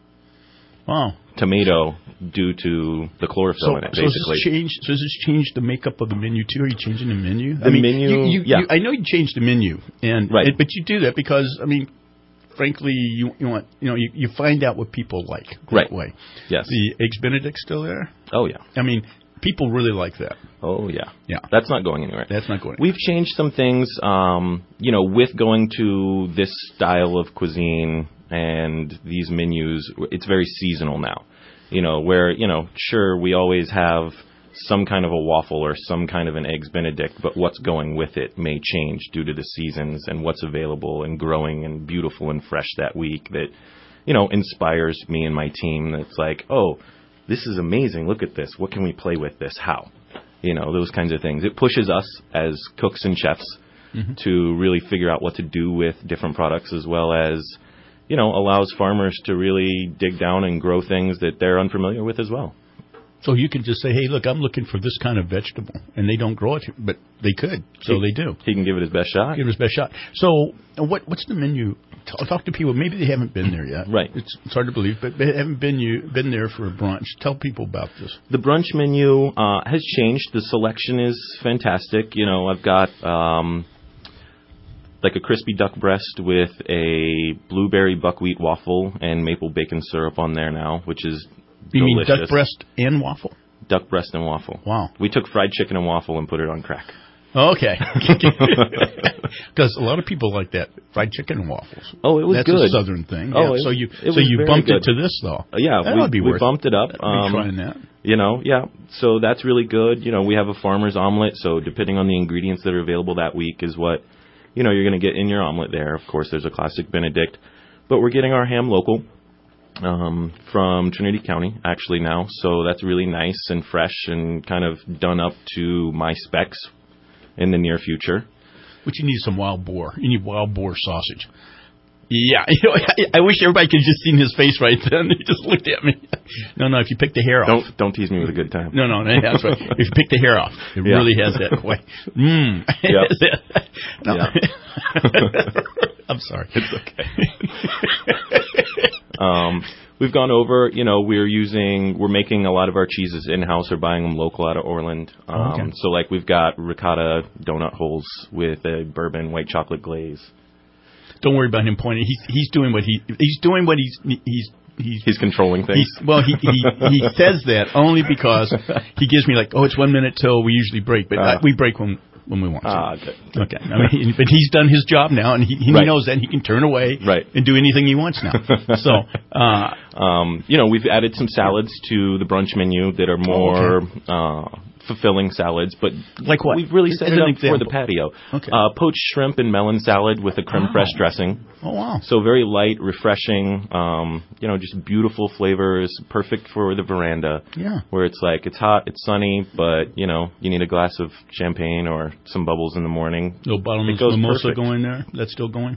tomato due to the chlorophyll in it, basically. Does this change the makeup of the menu, too? Are you changing the menu? Menu, I know you changed the menu, but you do that because, frankly, you want, you find out what people like that way. Yes. The Eggs Benedict still there? Oh, yeah. People really like that. Oh, yeah. Yeah. That's not going anywhere. That's not going anywhere. We've changed some things, with going to this style of cuisine and these menus. It's very seasonal now, where, sure, we always have some kind of a waffle or some kind of an Eggs Benedict, but what's going with it may change due to the seasons and what's available and growing and beautiful and fresh that week that, inspires me and my team. That's like, oh, this is amazing. Look at this. What can we play with this? How? Those kinds of things. It pushes us as cooks and chefs to really figure out what to do with different products, as well as, allows farmers to really dig down and grow things that they're unfamiliar with as well. So you can just say, hey, look, I'm looking for this kind of vegetable. And they don't grow it, but they could. So they do. He can give it his best shot. Give it his best shot. So what's the menu? Talk to people. Maybe they haven't been there yet. Right. It's hard to believe, but they haven't been there for a brunch. Tell people about this. The brunch menu has changed. The selection is fantastic. I've got like a crispy duck breast with a blueberry buckwheat waffle and maple bacon syrup on there now, which is You delicious. mean duck breast and waffle? Duck breast and waffle. Wow. We took fried chicken and waffle and put it on crack. Okay. Because a lot of people like that, fried chicken and waffles. Oh, it was That's good. That's a southern thing. Oh, yeah. So you bumped good. it to this, though. Yeah, that would be we worth bumped it up. Trying that. Yeah. So that's really good. We have a farmer's omelet, so depending on the ingredients that are available that week is what, you're going to get in your omelet there. Of course, there's a classic Benedict. But we're getting our ham local. From Trinity County, actually, now. So that's really nice and fresh and kind of done up to my specs in the near future. But you need some wild boar. You need wild boar sausage. Yeah. I wish everybody could have just seen his face right then. He just looked at me. No, if you pick the hair off. Don't tease me with a good time. No, that's right. If you pick the hair off, it really has that way. No. I'm sorry. It's okay. We've gone over, we're making a lot of our cheeses in-house or buying them local out of Orland. Okay. So like we've got ricotta donut holes with a bourbon white chocolate glaze. Don't worry about him pointing. He's doing what he's controlling things. He says that only because he gives me like, it's 1 minute till we usually break, but we break when when we want to. Good. Okay. I mean, but he's done his job now, and he knows that he can turn away and do anything he wants now. So, we've added some salads to the brunch menu that are more fulfilling salads, but like what? We've really set it up for the patio. Okay. Poached shrimp and melon salad with a creme fraiche dressing. Oh, wow. So very light, refreshing, just beautiful flavors, perfect for the veranda. Yeah. Where it's like, it's hot, it's sunny, but, you need a glass of champagne or some bubbles in the morning. No bottomless mimosa going there? That's still going?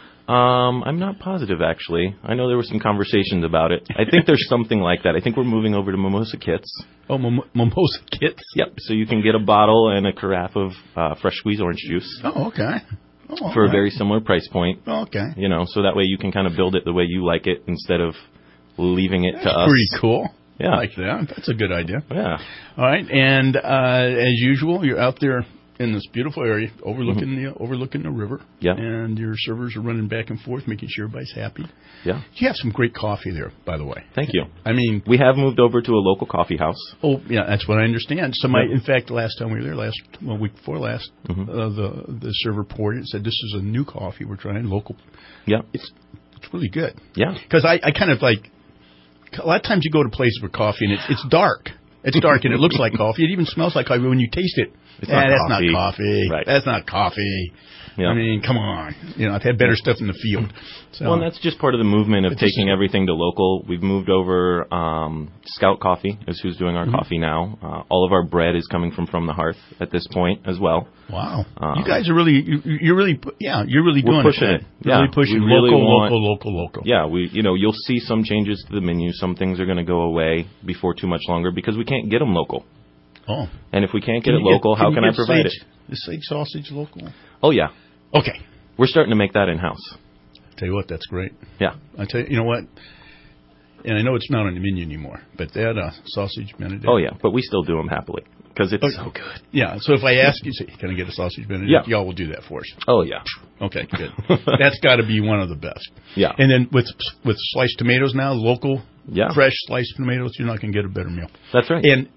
I'm not positive, actually. I know there were some conversations about it. I think there's something like that. I think we're moving over to mimosa kits. Oh, mimosa kits? Yep. So you can get a bottle and a carafe of fresh squeezed orange juice. Oh, okay. For a very similar price point. Oh, okay. So that way you can kind of build it the way you like it instead of leaving it to us. Pretty cool. Yeah. I like that. That's a good idea. Yeah. All right. And as usual, you're out there in this beautiful area overlooking the river. Yeah. And your servers are running back and forth, making sure everybody's happy. Yeah. You have some great coffee there, by the way. Thank you. I mean, we have moved over to a local coffee house. Oh, yeah, that's what I understand. In fact, last time we were there, week before last, the server poured it and said, "This is a new coffee we're trying, local." Yeah. It's really good. Yeah. Because I kind of like, a lot of times you go to places with coffee and it's dark. It's dark and it looks like coffee. It even smells like coffee when you taste it. That's not coffee. Right. That's not coffee. Yeah. I mean, come on. I've had better stuff in the field. So. Well, and that's just part of the movement of taking everything to local. We've moved over. Scout Coffee is who's doing our coffee now. All of our bread is coming from the hearth at this point as well. Wow. You guys are really, you're really doing pushing it. Really pushing local. Yeah, you'll see some changes to the menu. Some things are going to go away before too much longer because we can't get them local. Oh. And if we can't get it local, how can I provide it? The sage sausage local? Oh, yeah. Okay. We're starting to make that in-house. Tell you what, that's great. Yeah. I tell you what? And I know it's not on the menu anymore, but that sausage Benedict. Oh, yeah, but we still do them happily because it's so good. Yeah, so if I ask you, say, can I get a sausage Benedict? Y'all will do that for us. Oh, yeah. Okay, good. That's got to be one of the best. Yeah. And then with sliced tomatoes now, local, fresh sliced tomatoes, you're not going to get a better meal. That's right. And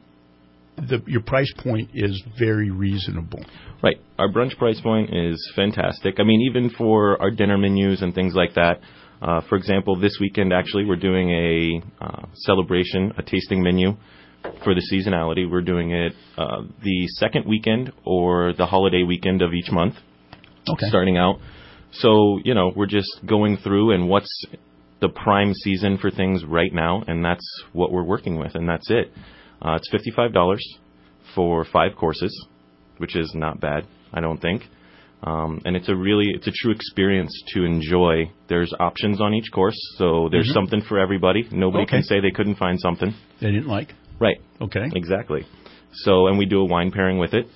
your price point is very reasonable. Right. Our brunch price point is fantastic. I mean, even for our dinner menus and things like that. For example, this weekend, actually, we're doing a celebration, a tasting menu for the seasonality. We're doing it the second weekend or the holiday weekend of each month. Okay. Starting out. So, we're just going through and what's the prime season for things right now, and that's what we're working with, and that's it. It's $55 for 5 courses, which is not bad, I don't think. And it's a true experience to enjoy. There's options on each course, so there's something for everybody. Nobody can say they couldn't find something they didn't like. Right. Okay. Exactly. So, and we do a wine pairing with it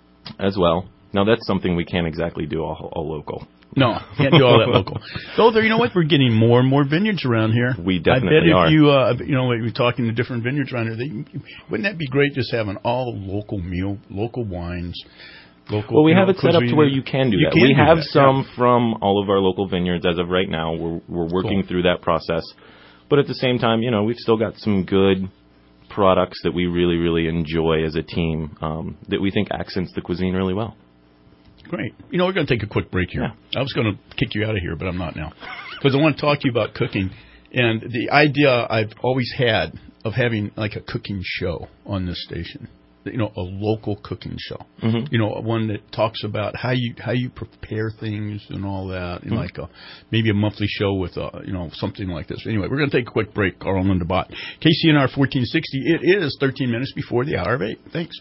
as well. Now, that's something we can't exactly do all local. No, can't do all that local. Though, you know what? We're getting more and more vineyards around here. We definitely are. I bet if we're talking to different vineyards around here, wouldn't that be great just having all local meal, local wines, local. Well, we have it set up to where you can do that. We have some yeah. from all of our local vineyards as of right now. We're working through that process. But at the same time, we've still got some good products that we really, really enjoy as a team that we think accents the cuisine really well. Great. We're going to take a quick break here. Yeah. I was going to kick you out of here, but I'm not now. Because I want to talk to you about cooking. And the idea I've always had of having like a cooking show on this station. A local cooking show. Mm-hmm. One that talks about how you prepare things and all that. And like maybe a monthly show with something like this. Anyway, we're going to take a quick break. Carl and Linda Bott. KCNR 1460. It is 13 minutes before the hour of 8. Thanks.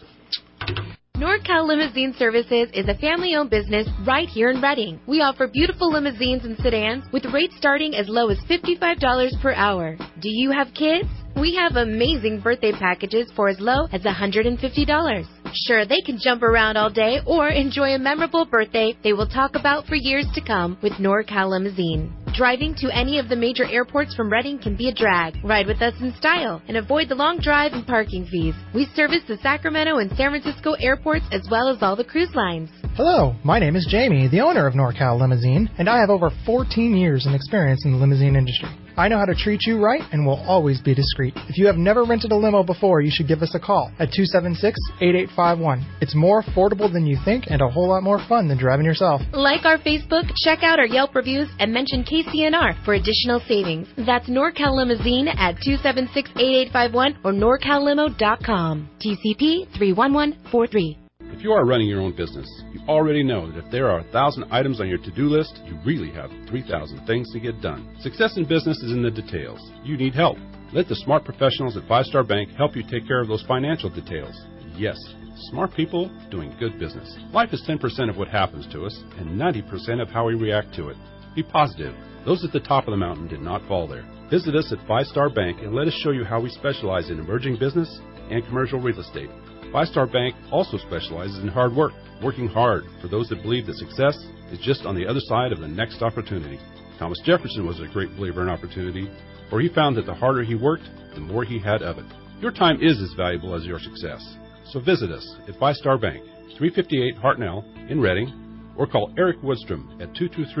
NorCal Limousine Services is a family-owned business right here in Reading. We offer beautiful limousines and sedans with rates starting as low as $55 per hour. Do you have kids? We have amazing birthday packages for as low as $150. Sure, they can jump around all day or enjoy a memorable birthday they will talk about for years to come with NorCal Limousine. Driving to any of the major airports from Reading can be a drag. Ride with us in style and avoid the long drive and parking fees. We service the Sacramento and San Francisco airports as well as all the cruise lines. Hello, my name is Jamie, the owner of NorCal Limousine, and I have over 14 years in experience in the limousine industry. I know how to treat you right and will always be discreet. If you have never rented a limo before, you should give us a call at 276-8851. It's more affordable than you think and a whole lot more fun than driving yourself. Like our Facebook, check out our Yelp reviews, and mention KCNR for additional savings. That's NorCal Limousine at 276-8851 or NorCalLimo.com. TCP 31143. If you are running your own business, you already know that if there are 1,000 items on your to-do list, you really have 3,000 things to get done. Success in business is in the details. You need help. Let the smart professionals at 5 Star Bank help you take care of those financial details. Yes, smart people doing good business. Life is 10% of what happens to us and 90% of how we react to it. Be positive. Those at the top of the mountain did not fall there. Visit us at 5 Star Bank and let us show you how we specialize in emerging business and commercial real estate. 5 Star Bank also specializes in hard work, working hard for those that believe that success is just on the other side of the next opportunity. Thomas Jefferson was a great believer in opportunity, for he found that the harder he worked, the more he had of it. Your time is as valuable as your success. So visit us at 5 Star Bank, 358 Hartnell in Reading, or call Eric Woodstrom at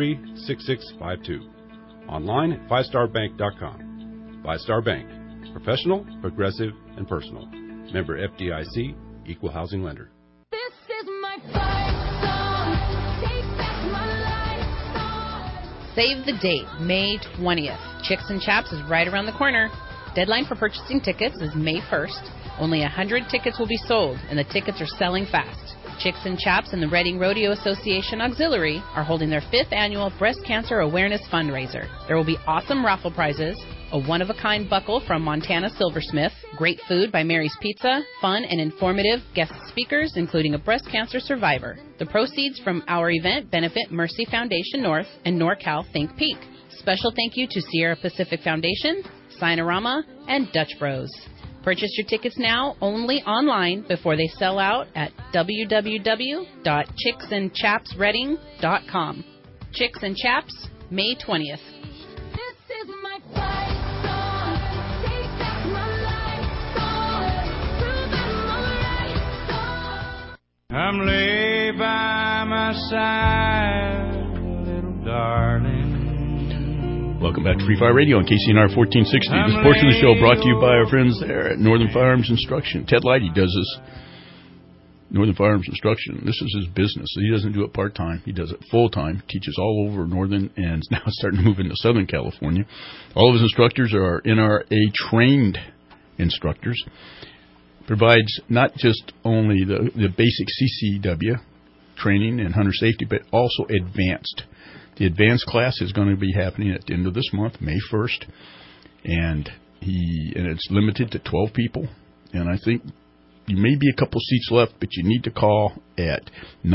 223-6652. Online at 5starbank.com. 5 Star Bank. Professional, progressive, and personal. Member FDIC, Equal Housing Lender. This is my fight song. Take back my life song. Save the date, May 20th. Chicks and Chaps is right around the corner. Deadline for purchasing tickets is May 1st. Only 100 tickets will be sold, and the tickets are selling fast. Chicks and Chaps and the Reading Rodeo Association Auxiliary are holding their 5th annual breast cancer awareness fundraiser. There will be awesome raffle prizes, a one-of-a-kind buckle from Montana Silversmith, great food by Mary's Pizza, fun and informative guest speakers, including a breast cancer survivor. The proceeds from our event benefit Mercy Foundation North and NorCal Think Peak. Special thank you to Sierra Pacific Foundation, Sinorama, and Dutch Bros. Purchase your tickets now only online before they sell out at www.chicksandchapsreading.com. Chicks and Chaps, May 20th. I'm laid by my side, little darling. Welcome back to Free Fire Radio on KCNR 1460. This portion of the show brought to you by our friends there at Northern Firearms Instruction. Ted Leidy does this. Northern Firearms Instruction. This is his business. He doesn't do it part-time. He does it full-time. Teaches all over Northern and is now starting to move into Southern California. All of his instructors are NRA-trained instructors. Provides not just only the basic CCW training and hunter safety, but also advanced. The advanced class is going to be happening at the end of this month, May 1st, and it's limited to 12 people. And I think you may be a couple seats left, but you need to call at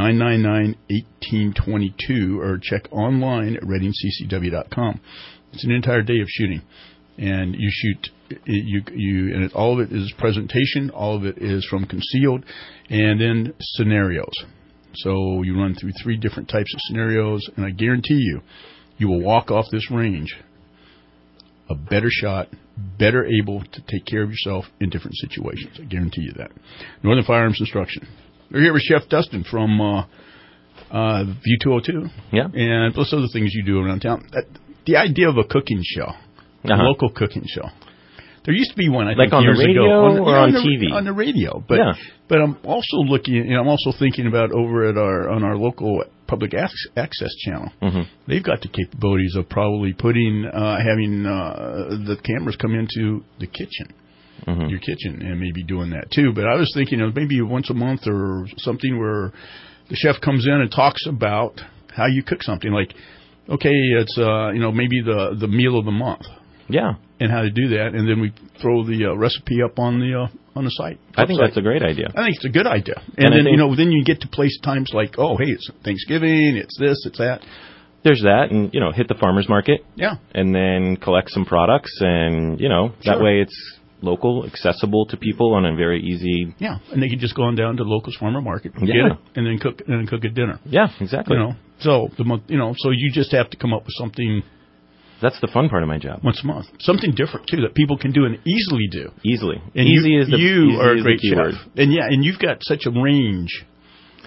999-1822 or check online at readingccw.com. It's an entire day of shooting, and you shoot. And all of it is presentation, all of it is from concealed, and then scenarios. So you run through 3 different types of scenarios, and I guarantee you will walk off this range a better shot, better able to take care of yourself in different situations. I guarantee you that. Northern Firearms Instruction. We're here with Chef Dustin from View 202. Yeah. And plus other things you do around town. The idea of a cooking show, a local cooking show. There used to be one, I think, on years the radio ago. or on TV? On the radio. But I'm also looking, I'm also thinking about over at on our local public access channel. Mm-hmm. They've got the capabilities of probably having the cameras come into the kitchen, your kitchen, and maybe doing that too. But I was thinking of maybe once a month or something where the chef comes in and talks about how you cook something. Like, okay, it's maybe the meal of the month. Yeah. And how to do that, and then we throw the recipe up on the site. I think that's a great idea. I think it's a good idea. And then then you get to place times like, oh, hey, it's Thanksgiving, it's this, it's that. There's that, and hit the farmers market. Yeah. And then collect some products, and that way it's local, accessible to people on a very easy. Yeah, and they can just go on down to the local farmer market and get it, and then cook a dinner. Yeah, exactly. So so you just have to come up with something. That's the fun part of my job. Once a month. Something different, too, that people can do and easily do. Easily. And easy is the You are a great chef. And, and you've got such a range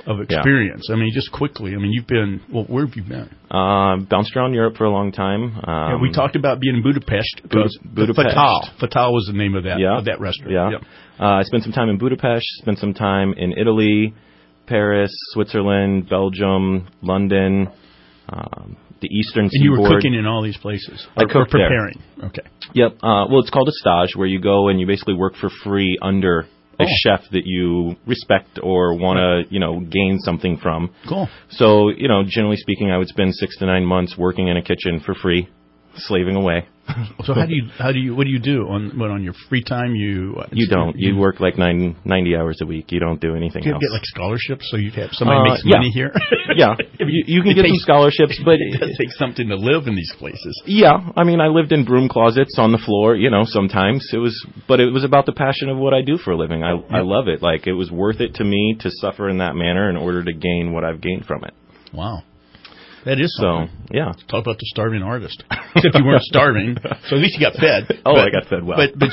of experience. I mean, just quickly. I mean, you've been. Well, where have you been? Bounced around Europe for a long time. We talked about being in Budapest. Budapest. Fatal was the name of that restaurant. Yeah. Yep. I spent some time in Budapest. Spent some time in Italy, Paris, Switzerland, Belgium, London. The Eastern Seaboard. And you were cooking in all these places? I cooked preparing. There. Okay. Yep. Well, it's called a stage, where you go and you basically work for free under a chef that you respect or want to, gain something from. Cool. So, generally speaking, I would spend 6 to 9 months working in a kitchen for free, slaving away. So what do you do on your free time? You don't. You work like 90 hours a week. You don't do anything else. Do you get like scholarships so you have somebody makes money here? Yeah. You can get some scholarships, but it does take something to live in these places. Yeah. I mean, I lived in broom closets on the floor, sometimes. But it was about the passion of what I do for a living. I love it. Like, it was worth it to me to suffer in that manner in order to gain what I've gained from it. Wow. That is something. So, yeah. Talk about the starving artist. Except you weren't starving, so at least you got fed. I got fed well. But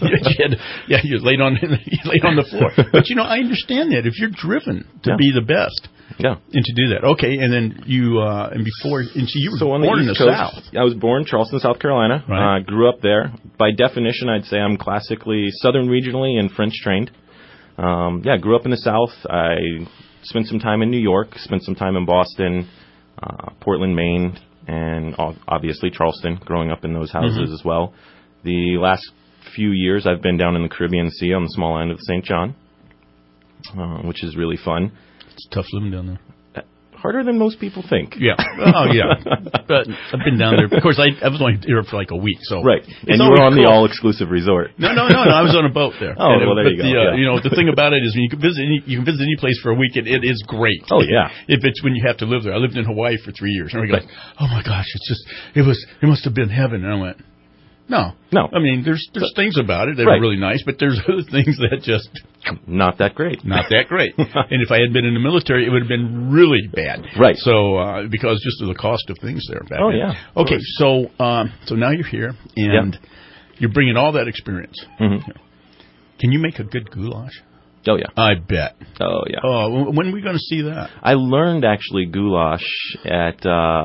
you laid on the floor. But I understand that if you're driven to be the best, and to do that. Okay, and then you so you were born in the South. I was born in Charleston, South Carolina. Right. Grew up there. By definition, I'd say I'm classically Southern regionally and French trained. Grew up in the South. I spent some time in New York. Spent some time in Boston. Portland, Maine, and obviously Charleston, growing up in those houses as well. The last few years I've been down in the Caribbean Sea on the small island of St. John, which is really fun. It's tough living down there. Harder than most people think. Yeah. Oh, yeah. But I've been down there. Of course, I was only there for like a week. So right. And you were on the all-exclusive resort. No. I was on a boat there. Oh, well, there you go. The thing about it is when you can visit any place for a week, it is great. Oh, yeah. If it's when you have to live there. I lived in Hawaii for 3 years. And we go, oh, my gosh, it must have been heaven. And I went, No. I mean, there's things about it that are really nice, but there's other things that just... Not that great. Not that great. And if I had been in the military, it would have been really bad. Right. So, because just of the cost of things there back then. Yeah. Okay, so now you're here, and you're bringing all that experience. Mm-hmm. Can you make a good goulash? Oh, yeah. I bet. Oh, yeah. Oh, when are we going to see that? I learned, actually, goulash at...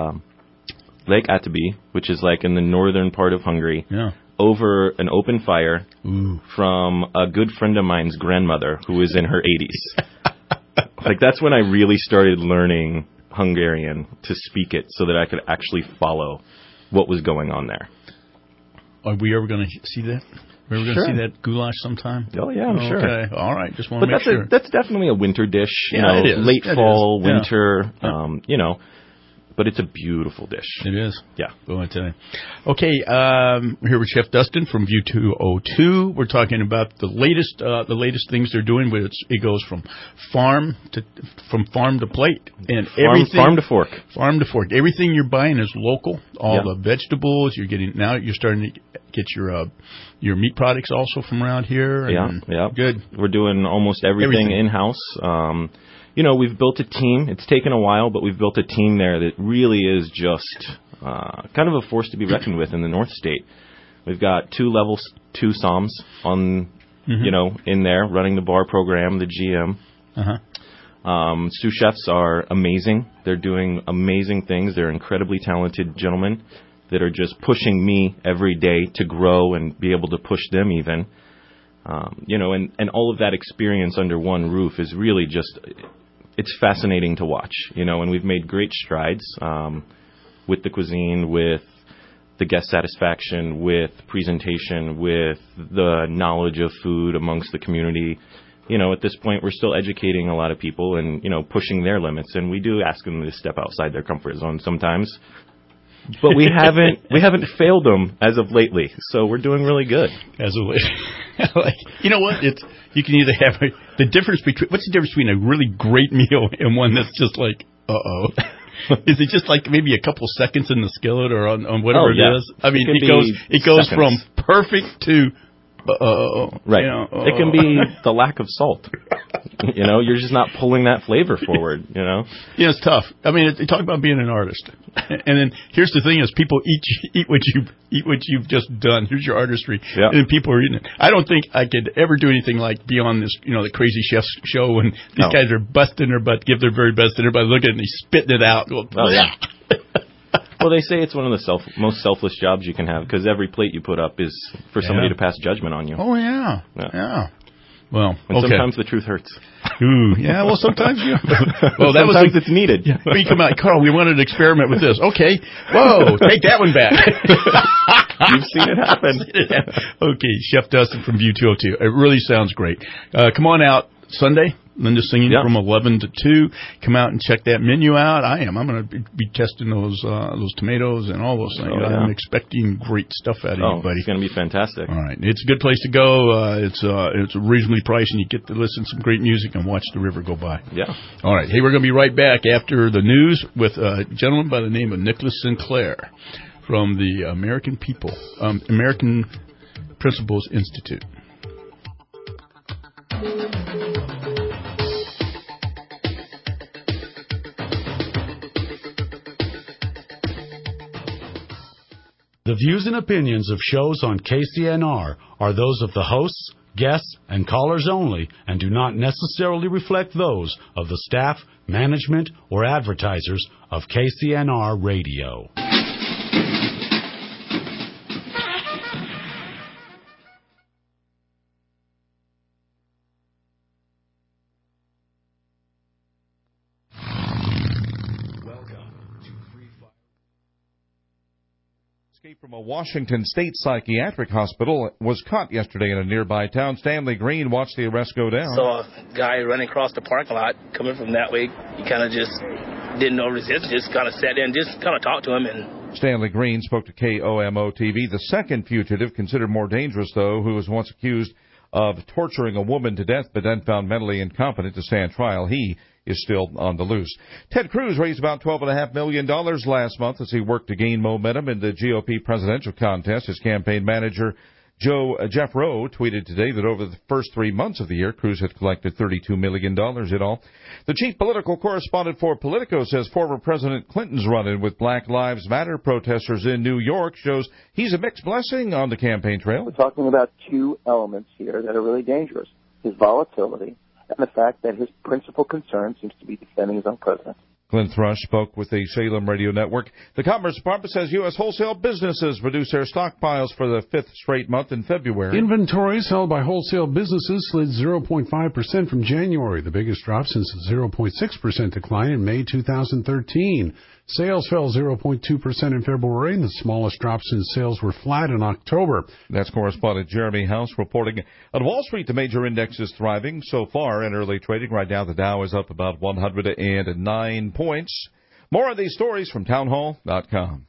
Lake Atabi, which is like in the northern part of Hungary, over an open fire from a good friend of mine's grandmother who was in her 80s. Like, that's when I really started learning Hungarian to speak it so that I could actually follow what was going on there. Are we ever going to see that? Are we going to see that goulash sometime? Oh, yeah, I'm sure. Okay, all right. Just want to make sure. That's definitely a winter dish. It is. Late fall, winter, But it's a beautiful dish. It is. Yeah. Go ahead, tell you. Okay, we're here with Chef Dustin from View 202. We're talking about the latest things they're doing. But it goes from farm to plate, and everything farm to fork. Farm to fork. Everything you're buying is local. All the vegetables you're getting now. You're starting to get your meat products also from around here. And good. We're doing almost everything in-house. We've built a team. It's taken a while, but we've built a team there that really is just kind of a force to be reckoned with in the North State. We've got 2 level 2 SOMs on, in there running the bar program, the GM. Sous chefs are amazing. They're doing amazing things. They're incredibly talented gentlemen that are just pushing me every day to grow and be able to push them even. And all of that experience under one roof is really just... It's fascinating to watch, and we've made great strides with the cuisine, with the guest satisfaction, with presentation, with the knowledge of food amongst the community. At this point, we're still educating a lot of people and, pushing their limits, and we do ask them to step outside their comfort zone sometimes. But we haven't failed them as of lately, so we're doing really good. As of late, you know what? You can either have the difference between what's the difference between a really great meal and one that's just like, Is it just like maybe a couple seconds in the skillet or on whatever it is? I mean, it goes from perfect to. Right. It can be the lack of salt. You know, you're just not pulling that flavor forward, you know? Yeah, it's tough. I mean, talk about being an artist. And then here's the thing is people eat what you've just done. Here's your artistry. Yeah. And then people are eating it. I don't think I could ever do anything like be on this, the Crazy Chef's show when these guys are busting their butt, give their very best, and everybody look at it and he's spitting it out. Go, oh, yeah. Well, they say it's one of the most selfless jobs you can have because every plate you put up is for somebody to pass judgment on you. Oh, yeah. Well, and sometimes the truth hurts. Ooh, yeah. Well, sometimes sometimes it's needed. Yeah. When you come out, Carl, we wanted to experiment with this. Okay. Whoa, take that one back. You've seen it happen. Okay, Chef Dustin from View 202. It really sounds great. Come on out Sunday. Linda's singing from 11 to 2. Come out and check that menu out. I'm going to be testing those tomatoes and all those things. Oh, yeah. I'm expecting great stuff out of you, buddy. It's going to be fantastic. All right. It's a good place to go. It's reasonably priced, and you get to listen to some great music and watch the river go by. Yeah. All right. Hey, we're going to be right back after the news with a gentleman by the name of Nicholas Sinclair from the American Principles Institute. The views and opinions of shows on KCNR are those of the hosts, guests, and callers only and do not necessarily reflect those of the staff, management, or advertisers of KCNR Radio. From a Washington State psychiatric hospital was caught yesterday in a nearby town. Stanley Green watched the arrest go down. Saw a guy running across the parking lot coming from that way. He kind of just didn't know resist, just kind of sat there and just kind of talked to him. And Stanley Green spoke to KOMO-TV. The second fugitive, considered more dangerous, though, who was once accused of torturing a woman to death but then found mentally incompetent to stand trial. He is still on the loose. Ted Cruz raised about $12.5 million last month as he worked to gain momentum in the GOP presidential contest. His campaign manager, Jeff Rowe, tweeted today that over the first 3 months of the year, Cruz had collected $32 million in all. The chief political correspondent for Politico says former President Clinton's run-in with Black Lives Matter protesters in New York shows he's a mixed blessing on the campaign trail. We're talking about two elements here that are really dangerous. His volatility and the fact that his principal concern seems to be defending his own president. Glenn Thrush spoke with the Salem Radio Network. The Commerce Department says U.S. wholesale businesses reduced their stockpiles for the fifth straight month in February. Inventories held by wholesale businesses slid 0.5% from January, the biggest drop since the 0.6% decline in May 2013. Sales fell 0.2% in February, and the smallest drop since sales were flat in October. That's correspondent Jeremy House reporting. On Wall Street, the major index is thriving so far in early trading. Right now, the Dow is up about 109 points. More of these stories from townhall.com.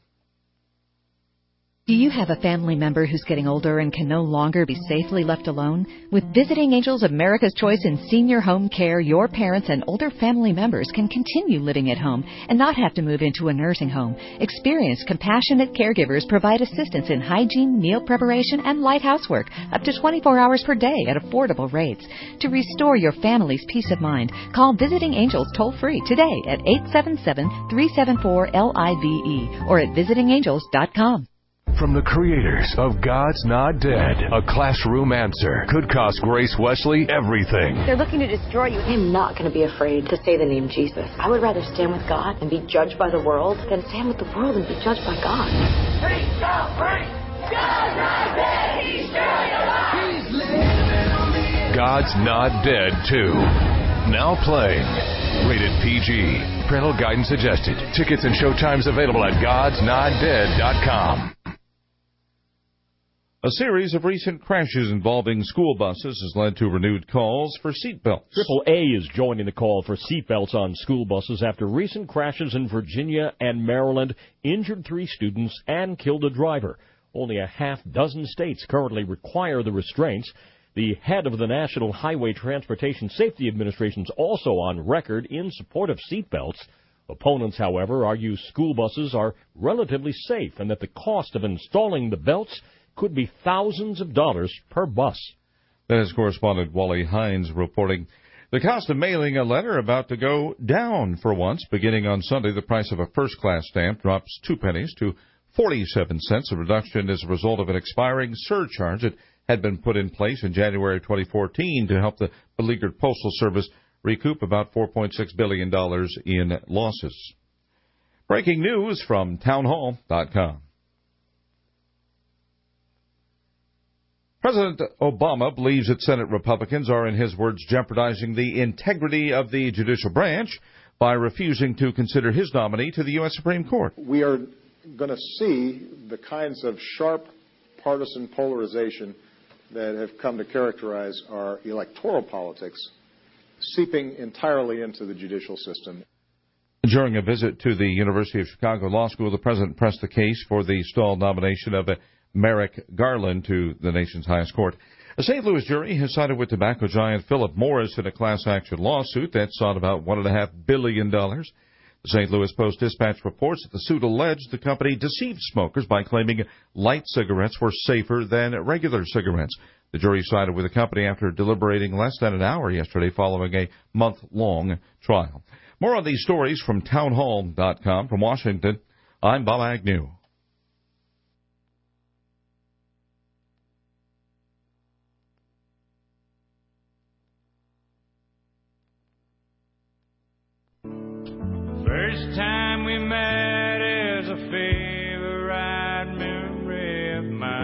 Do you have a family member who's getting older and can no longer be safely left alone? With Visiting Angels America's Choice in Senior Home Care, your parents and older family members can continue living at home and not have to move into a nursing home. Experienced, compassionate caregivers provide assistance in hygiene, meal preparation, and light housework up to 24 hours per day at affordable rates. To restore your family's peace of mind, call Visiting Angels toll-free today at 877-374-LIVE or at visitingangels.com. From the creators of God's Not Dead, a classroom answer could cost Grace Wesley everything. They're looking to destroy you. I'm not going to be afraid to say the name Jesus. I would rather stand with God and be judged by the world than stand with the world and be judged by God. Free, stop, free. God's not dead. He's still alive. He's living on the God's Not Dead 2. Now playing. Rated PG. Parental guidance suggested. Tickets and showtimes available at godsnotdead.com. A series of recent crashes involving school buses has led to renewed calls for seatbelts. AAA is joining the call for seatbelts on school buses after recent crashes in Virginia and Maryland injured 3 students and killed a driver. Only a half dozen states currently require the restraints. The head of the National Highway Transportation Safety Administration is also on record in support of seatbelts. Opponents, however, argue school buses are relatively safe and that the cost of installing the belts could be thousands of dollars per bus. That is correspondent Wally Hines reporting. The cost of mailing a letter about to go down for once. Beginning on Sunday, the price of a first-class stamp drops 2 pennies to 47 cents. A reduction is a result of an expiring surcharge that had been put in place in January 2014 to help the beleaguered Postal Service recoup about $4.6 billion in losses. Breaking news from townhall.com. President Obama believes that Senate Republicans are, in his words, jeopardizing the integrity of the judicial branch by refusing to consider his nominee to the U.S. Supreme Court. We are going to see the kinds of sharp partisan polarization that have come to characterize our electoral politics seeping entirely into the judicial system. During a visit to the University of Chicago Law School, the president pressed the case for the stalled nomination of Merrick Garland to the nation's highest court. A St. Louis jury has sided with tobacco giant Philip Morris in a class-action lawsuit that sought about $1.5 billion. The St. Louis Post-Dispatch reports that the suit alleged the company deceived smokers by claiming light cigarettes were safer than regular cigarettes. The jury sided with the company after deliberating less than an hour yesterday following a month-long trial. More on these stories from townhall.com. From Washington, I'm Bob Agnew. First time we met is a favorite memory of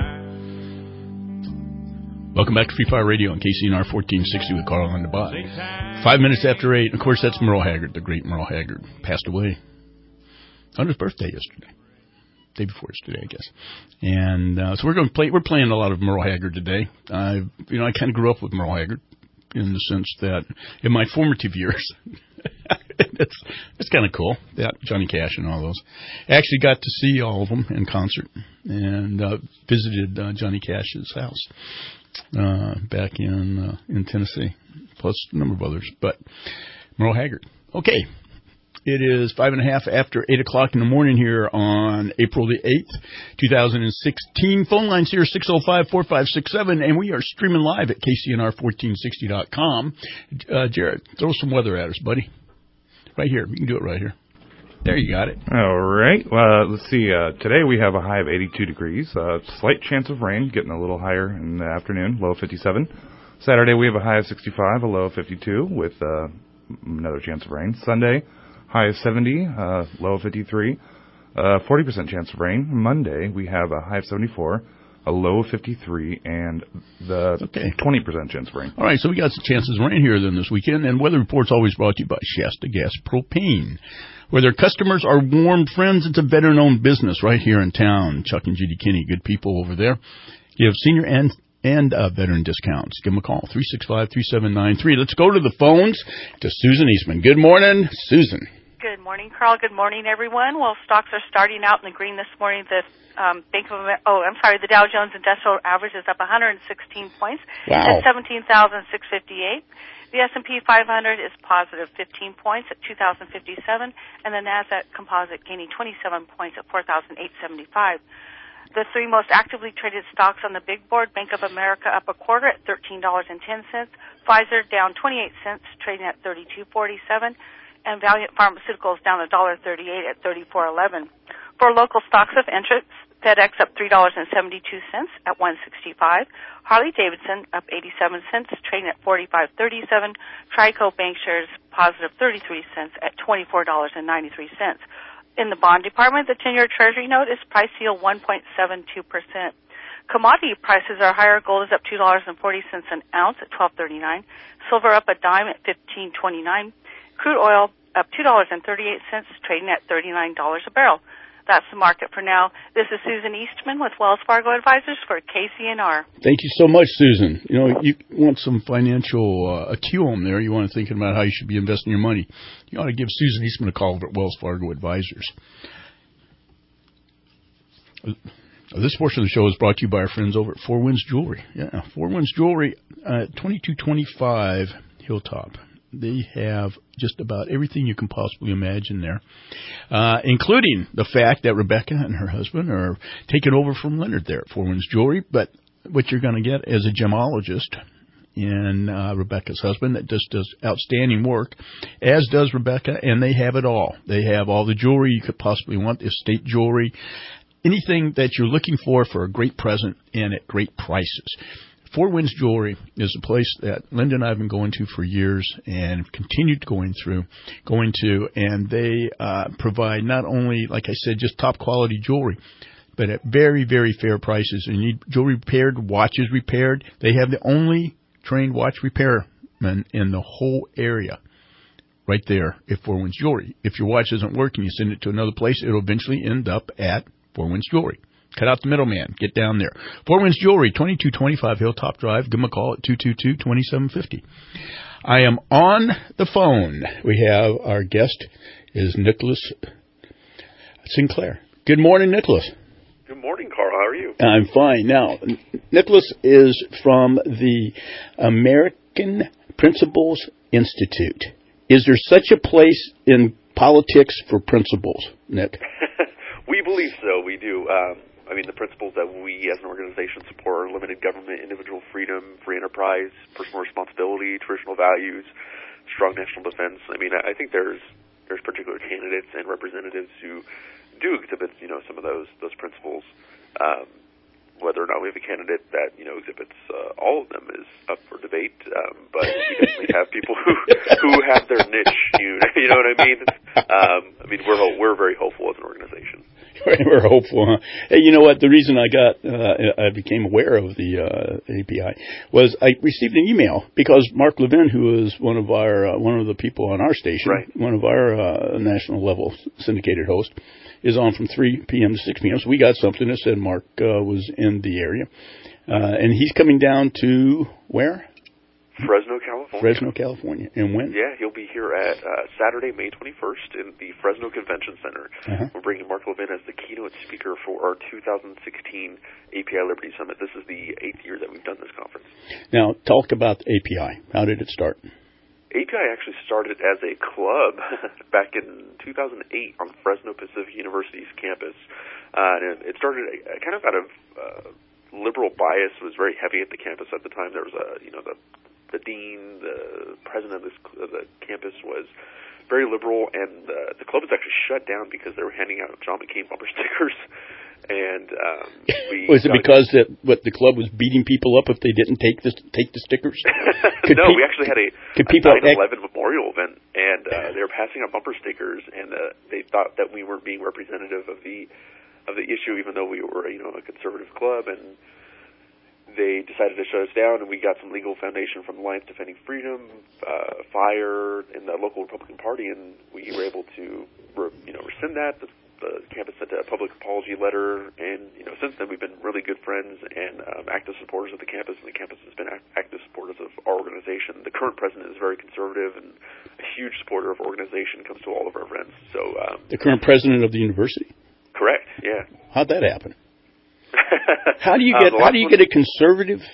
mine. Welcome back to Free Fire Radio on KCNR 1460 with Carl and the Bot. 5 minutes after 8. Of course, that's Merle Haggard, the great Merle Haggard. Passed away on his birthday yesterday. Day before yesterday, I guess. And so we're playing a lot of Merle Haggard today. I kind of grew up with Merle Haggard in the sense that in my formative years, it's kind of cool. That Johnny Cash and all those. I actually got to see all of them in concert and visited Johnny Cash's house back in Tennessee, plus a number of others. But Merle Haggard. Okay. It is 5:05 after 8 o'clock in the morning here on April the 8th, 2016. Phone lines here, 605-4567, and we are streaming live at KCNR1460.com. Jared, throw some weather at us, buddy. Right here. You can do it right here. There, you got it. All right. Let's see. Today we have a high of 82 degrees. Slight chance of rain, getting a little higher in the afternoon, low of 57. Saturday we have a high of 65, a low of 52, with another chance of rain. Sunday, high of 70, low of 53, 40% chance of rain. Monday, we have a high of 74, a low of 53, and the 20% chance of rain. All right, so we got some chances of rain here then this weekend, and Weather Report's always brought to you by Shasta Gas Propane. Where their customers are warm friends, it's a veteran-owned business right here in town. Chuck and Judy Kinney, good people over there. You have senior and veteran discounts. Give them a call, 365-3793. Let's go to the phones to Susan Eastman. Good morning, Susan. Good morning, Carl. Good morning, everyone. Well, stocks are starting out in the green this morning. The the Dow Jones Industrial Average is up 116 points at 17,658. The S&P 500 is positive 15 points at 2,057, and the NASDAQ Composite gaining 27 points at 4,875. The three most actively traded stocks on the big board: Bank of America up a quarter at $13.10, Pfizer down 28 cents, trading at $32.47, and Valiant Pharmaceuticals down $1.38 at $34.11. For local stocks of interest, FedEx up $3.72 at $165. Harley-Davidson up 87 cents, trading at $45.37. Trico Bank shares positive 33 cents at $24.93. In the bond department, the 10-year Treasury note is price yield 1.72%. Commodity prices are higher. Gold is up $2.40 an ounce at $12.39. Silver up a dime at $15.29. Crude oil up $2.38, trading at $39 a barrel. That's the market for now. This is Susan Eastman with Wells Fargo Advisors for KCNR. Thank you so much, Susan. You know, you want some financial acumen there. You want to think about how you should be investing your money. You ought to give Susan Eastman a call over at Wells Fargo Advisors. This portion of the show is brought to you by our friends over at Four Winds Jewelry. Yeah, Four Winds Jewelry at 2225 Hilltop. They have just about everything you can possibly imagine there, including the fact that Rebecca and her husband are taking over from Leonard there at Four Winds Jewelry. But what you're going to get as a gemologist in Rebecca's husband that just does outstanding work, as does Rebecca, and they have it all. They have all the jewelry you could possibly want, estate jewelry, anything that you're looking for a great present and at great prices. Four Winds Jewelry is a place that Linda and I have been going to for years and continued going to, and they provide not only, like I said, just top quality jewelry, but at very, very fair prices. You need jewelry repaired, watches repaired. They have the only trained watch repairman in the whole area right there at Four Winds Jewelry. If your watch isn't working, you send it to another place, it'll eventually end up at Four Winds Jewelry. Cut out the middleman. Get down there. Four Winds Jewelry, 2225 Hilltop Drive. Give them a call at 222-2750. I am on the phone. We have our guest is Nicholas Sinclair. Good morning, Nicholas. Good morning, Carl. How are you? I'm fine. Now, Nicholas is from the American Principals Institute. Is there such a place in politics for principals, Nick? We believe so. We do. The principles that we as an organization support are limited government, individual freedom, free enterprise, personal responsibility, traditional values, strong national defense. I think there's particular candidates and representatives who do exhibit, some of those principles. Whether or not we have a candidate that, exhibits all of them is up for debate. But we definitely have people who have their niche. You know what I mean? We're very hopeful as an organization. We're hopeful, huh? Hey, you know what? The reason I became aware of the API was I received an email because Mark Levin, who is one of the people on our station, right, one of our national level syndicated hosts, is on from 3 p.m. to 6 p.m. So we got something that said Mark was in the area, and he's coming down to where? Fresno, California. And when? Yeah, he'll be here at Saturday, May 21st in the Fresno Convention Center. Uh-huh. We're bringing Mark Levin as the keynote speaker for our 2016 API Liberty Summit. This is the 8th year that we've done this conference. Now, talk about API. How did it start? API actually started as a club back in 2008 on Fresno Pacific University's campus. And it started kind of out of liberal bias. Was very heavy at the campus at the time. There was the dean, the president of the campus was very liberal, and the club was actually shut down because they were handing out John McCain bumper stickers. And was it because the club was beating people up if they didn't take the stickers? No, we actually had a 9/11 memorial event, and they were passing out bumper stickers, and they thought that we weren't being representative of the issue, even though we were a conservative club, and they decided to shut us down, and we got some legal foundation from Alliance Defending Freedom, FIRE, and the local Republican Party, and we were able to rescind that. The campus sent a public apology letter, and since then we've been really good friends and active supporters of the campus, and the campus has been active supporters of our organization. The current president is very conservative and a huge supporter of our organization, comes to all of our events. So the current president of the university? Correct, yeah. How'd that happen? How do you get conservatives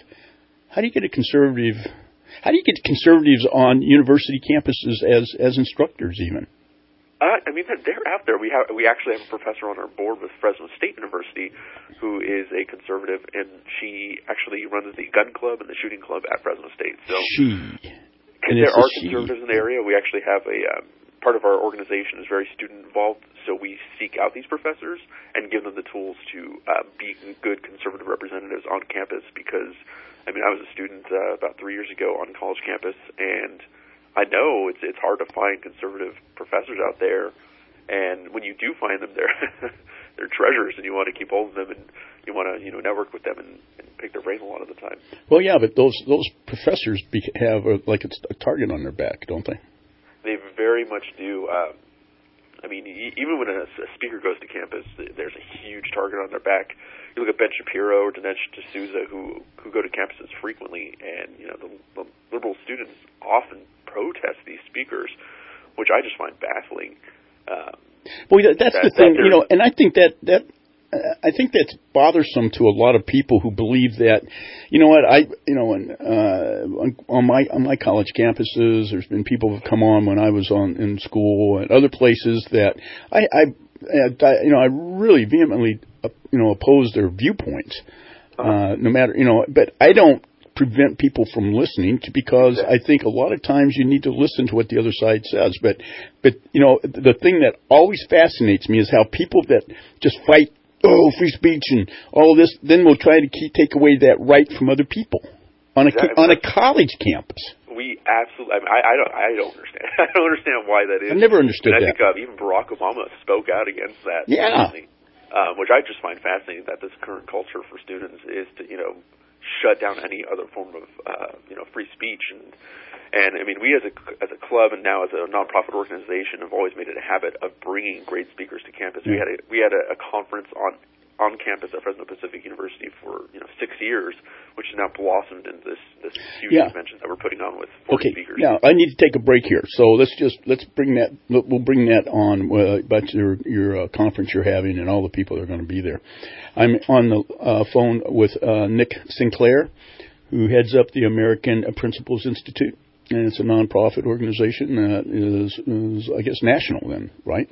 on university campuses as instructors even? They're out there. We actually have a professor on our board with Fresno State University who is a conservative, and she actually runs the gun club and the shooting club at Fresno State. So there are conservatives in the area. We actually have a part of our organization is very student involved, so we seek out these professors and give them the tools to be good conservative representatives on campus, because I was a student about 3 years ago on college campus, and I know it's hard to find conservative professors out there, and when you do find them, they're treasures, and you want to keep hold of them, and you want to network with them and pick their brain a lot of the time. Well, yeah, but those professors have like a target on their back, don't they? They very much do. Even when a speaker goes to campus, there's a huge target on their back. You look at Ben Shapiro or Dinesh D'Souza, who go to campuses frequently, and the liberal students often protest these speakers, which I just find baffling. That's the thing, and I think I think that's bothersome to a lot of people who believe that, on my college campuses, there's been people who've come on when I was in school and other places that I really vehemently, oppose their viewpoints, no matter, but I don't prevent people from listening because I think a lot of times you need to listen to what the other side says. But you know, the thing that always fascinates me is how people that just fight, free speech and all of this, then will try to take away that right from other people on a college campus. We absolutely. I don't understand. I don't understand why that is. I never understood that. I think even Barack Obama spoke out against that. Yeah. Recently, which I just find fascinating. That this current culture for students is to shut down any other form of free speech and I mean we as a club and now as a nonprofit organization have always made it a habit of bringing great speakers to campus. We had a conference on campus at Fresno Pacific University for 6 years, which has now blossomed into this huge convention that we're putting on with 40 speakers. Now I need to take a break here, so let's bring that. We'll bring that on about your conference you're having and all the people that are going to be there. I'm on the phone with Nick Sinclair, who heads up the American Principals Institute, and it's a nonprofit organization that is I guess national then, right?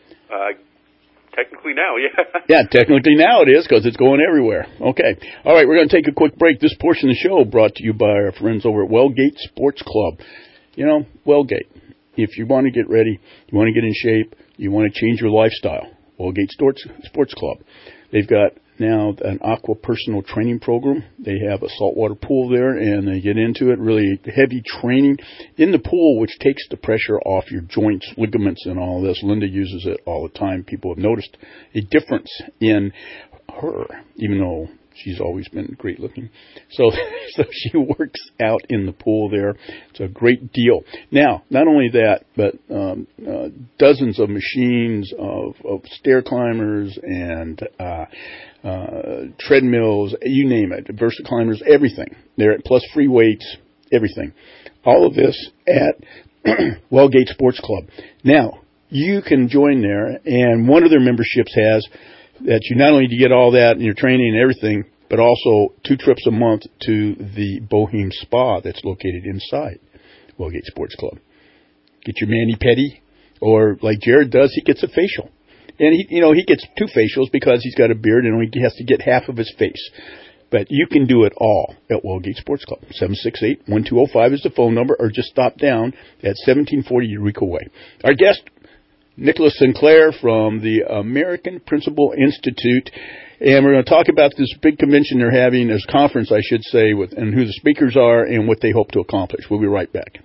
Technically now, yeah. Yeah, technically now it is because it's going everywhere. Okay. All right, we're going to take a quick break. This portion of the show brought to you by our friends over at Wellgate Sports Club. You know, Wellgate, if you want to get ready, you want to get in shape, you want to change your lifestyle, Wellgate Sports Club. They've got now an aqua personal training program. They have a saltwater pool there, and they get into it, really heavy training in the pool, which takes the pressure off your joints, ligaments, and all this. Linda uses it all the time. People have noticed a difference in her, even though she's always been great looking. So she works out in the pool there. It's a great deal. Now, not only that, but dozens of machines of stair climbers and treadmills, you name it, Versa climbers, everything. There, plus free weights, everything. All of this at Wellgate Sports Club. Now, you can join there, and one of their memberships has that you not only get all that and your training and everything, but also 2 trips a month to the Bohem Spa that's located inside Wellgate Sports Club. Get your mani-pedi, or like Jared does, he gets a facial. And he gets 2 facials because he's got a beard and he has to get half of his face. But you can do it all at Wellgate Sports Club. 768-1205 is the phone number, or just stop down at 1740 Eureka Way. Our guest, Nicholas Sinclair from the American Principal Institute, and we're going to talk about this big convention they're having, this conference, I should say, and who the speakers are and what they hope to accomplish. We'll be right back.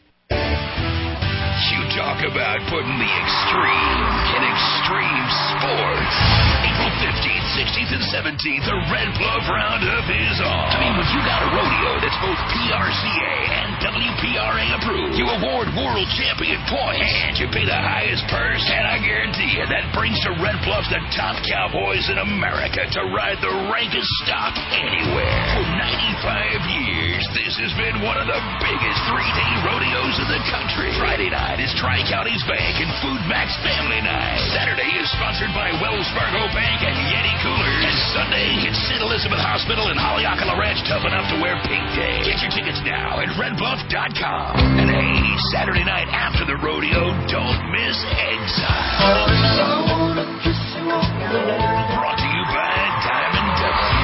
You talk about putting the extreme in extreme sports. April 15th, 16th, and 17th, the Red Bluff Roundup is on. I mean, when you got a rodeo that's both PRCA and WPRA approved, you award world champion points, and you pay the highest purse, and I guarantee you that brings to Red Bluff the top cowboys in America to ride the rankest stock anywhere. For 95 years, this has been one of the biggest 3-day rodeos in the country. Friday night is Tri-Counties Bank and Food Max Family Night. Saturday is sponsored by Wells Fargo Bank and Yeti Coolers. And Sunday, it's St. Elizabeth Hospital and Haleakala Ranch tough enough to wear pink day. Get your tickets now at redbluff.com. And hey, Saturday night after the rodeo, don't miss Exile. Brought to you by Diamond W.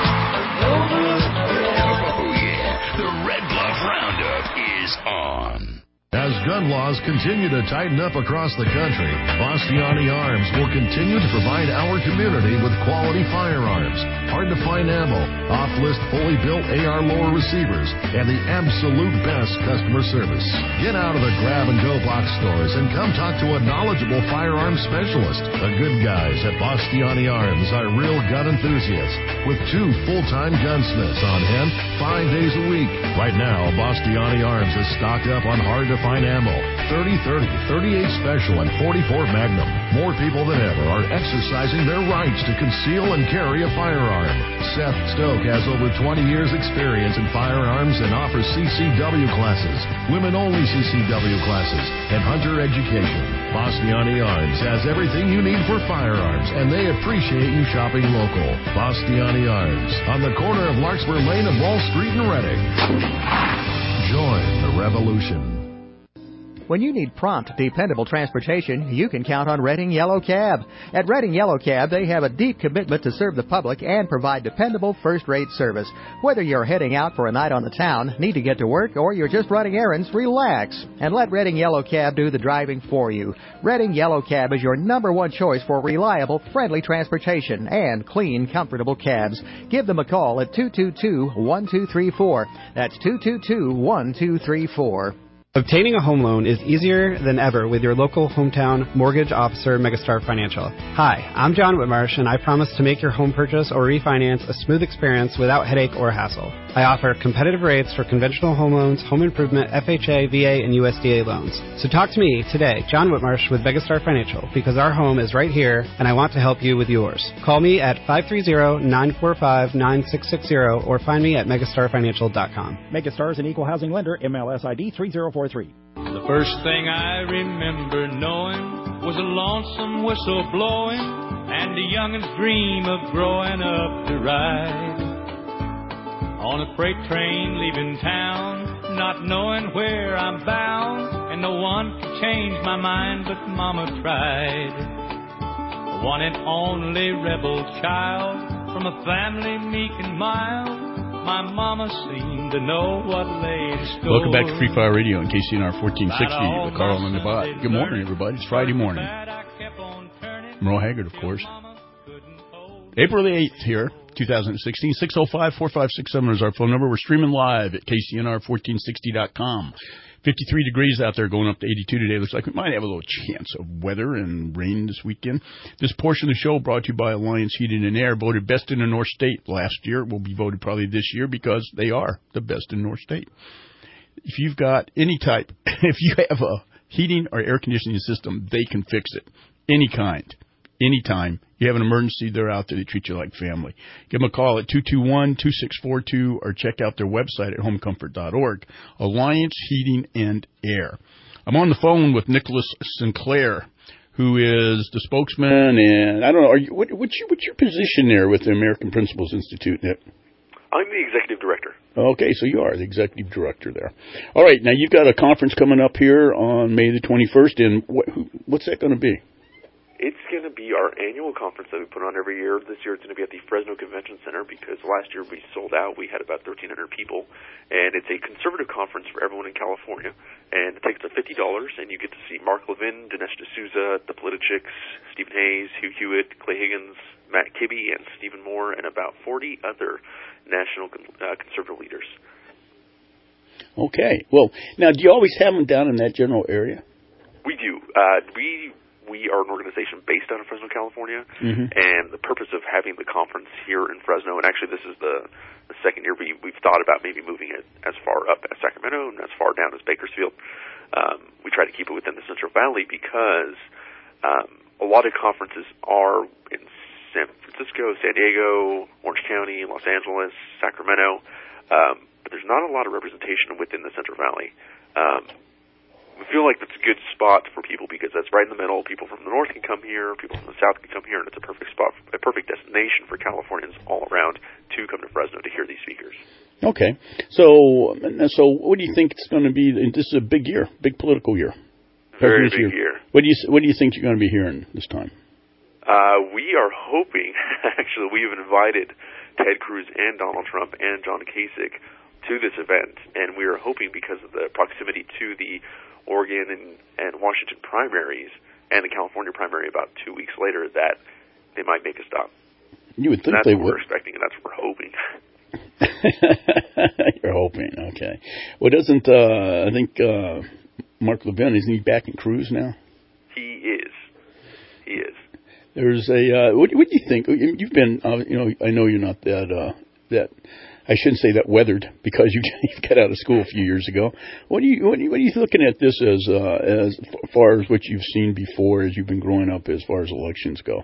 Oh yeah, the Red Bluff Roundup is on. As gun laws continue to tighten up across the country, Bastiani Arms will continue to provide our community with quality firearms, hard-to-find ammo, off-list fully built AR lower receivers, and the absolute best customer service. Get out of the grab-and-go box stores and come talk to a knowledgeable firearms specialist. The good guys at Bastiani Arms are real gun enthusiasts with 2 full-time gunsmiths on hand 5 days a week. Right now, Bastiani Arms is stocked up on hard-to-find ammo, 30-30, 38 Special, and 44 Magnum. More people than ever are exercising their rights to conceal and carry a firearm. Seth Stoke has over 20 years experience in firearms and offers CCW classes, women-only CCW classes, and hunter education. Bastiani Arms has everything you need for firearms, and they appreciate you shopping local. Bastiani Arms, on the corner of Larkspur Lane and Wall Street in Reading. Join the revolution. When you need prompt, dependable transportation, you can count on Redding Yellow Cab. At Redding Yellow Cab, they have a deep commitment to serve the public and provide dependable first-rate service. Whether you're heading out for a night on the town, need to get to work, or you're just running errands, relax and let Redding Yellow Cab do the driving for you. Redding Yellow Cab is your number one choice for reliable, friendly transportation and clean, comfortable cabs. Give them a call at 222-1234. That's 222-1234. Obtaining a home loan is easier than ever with your local hometown mortgage officer, Megastar Financial. Hi, I'm John Whitmarsh, and I promise to make your home purchase or refinance a smooth experience without headache or hassle. I offer competitive rates for conventional home loans, home improvement, FHA, VA, and USDA loans. So talk to me today, John Whitmarsh with Megastar Financial, because our home is right here, and I want to help you with yours. Call me at 530-945-9660 or find me at megastarfinancial.com. Megastar is an equal housing lender, MLS ID 3043. The first thing I remember knowing was a lonesome whistle blowing and a youngin's dream of growing up to ride on a freight train leaving town, not knowing where I'm bound, and no one could change my mind but Mama tried. The one and only rebel child from a family meek and mild, my mama seemed to know what lay in store. Welcome back to Free Fire Radio on KCNR 1460 with Carl and the Bot. Good morning, everybody. It's Friday morning. Merle Haggard, of course. April the 8th here, 2016. 605-4567 is our phone number. We're streaming live at KCNR1460.com. 53 degrees out there, going up to 82 today. Looks like we might have a little chance of weather and rain this weekend. This portion of the show brought to you by Alliance Heating and Air, voted best in the North State last year. Will be voted probably this year because they are the best in North State. If you've got any type, if you have a heating or air conditioning system, they can fix it. Any kind, anytime. You have an emergency, they're out there. They treat you like family. Give them a call at 221-2642 or check out their website at homecomfort.org. Alliance Heating and Air. I'm on the phone with Nicholas Sinclair, who is the spokesman, and I don't know, what's your position there with the American Principals Institute, Nick? I'm the executive director. Okay, so you are the executive director there. All right, now you've got a conference coming up here on May the 21st, and what's that going to be? It's going to be our annual conference that we put on every year. This year it's going to be at the Fresno Convention Center because last year we sold out. We had about 1,300 people. And it's a conservative conference for everyone in California. And the tickets are $50, and you get to see Mark Levin, Dinesh D'Souza, the Politichicks, Stephen Hayes, Hugh Hewitt, Clay Higgins, Matt Kibbe, and Stephen Moore, and about 40 other national conservative leaders. Okay. Well, now, do you always have them down in that general area? We do. We are an organization based out of Fresno, California, and the purpose of having the conference here in Fresno, and actually this is the second year we've thought about maybe moving it as far up as Sacramento and as far down as Bakersfield. We try to keep it within the Central Valley because a lot of conferences are in San Francisco, San Diego, Orange County, Los Angeles, Sacramento, but there's not a lot of representation within the Central Valley. We feel like that's a good spot for people because that's right in the middle. People from the north can come here, people from the south can come here, and it's a perfect spot, a perfect destination for Californians all around to come to Fresno to hear these speakers. Okay. So what do you think it's going to be? This is a big year, big political year. Very big year. What do you think you're going to be hearing this time? We are hoping, actually, we've invited Ted Cruz and Donald Trump and John Kasich to this event, and we are hoping because of the proximity to the Oregon and Washington primaries and the California primary about 2 weeks later that they might make a stop. You would think they would. That's what we're expecting, and that's what we're hoping. You're hoping, okay. Well, doesn't, I think, Mark Levin, isn't he back in Cruz now? He is. There's a, what do you think? You've been, I know you're not that I shouldn't say that weathered because you got out of school a few years ago. What are you looking at this as far as what you've seen before as you've been growing up as far as elections go?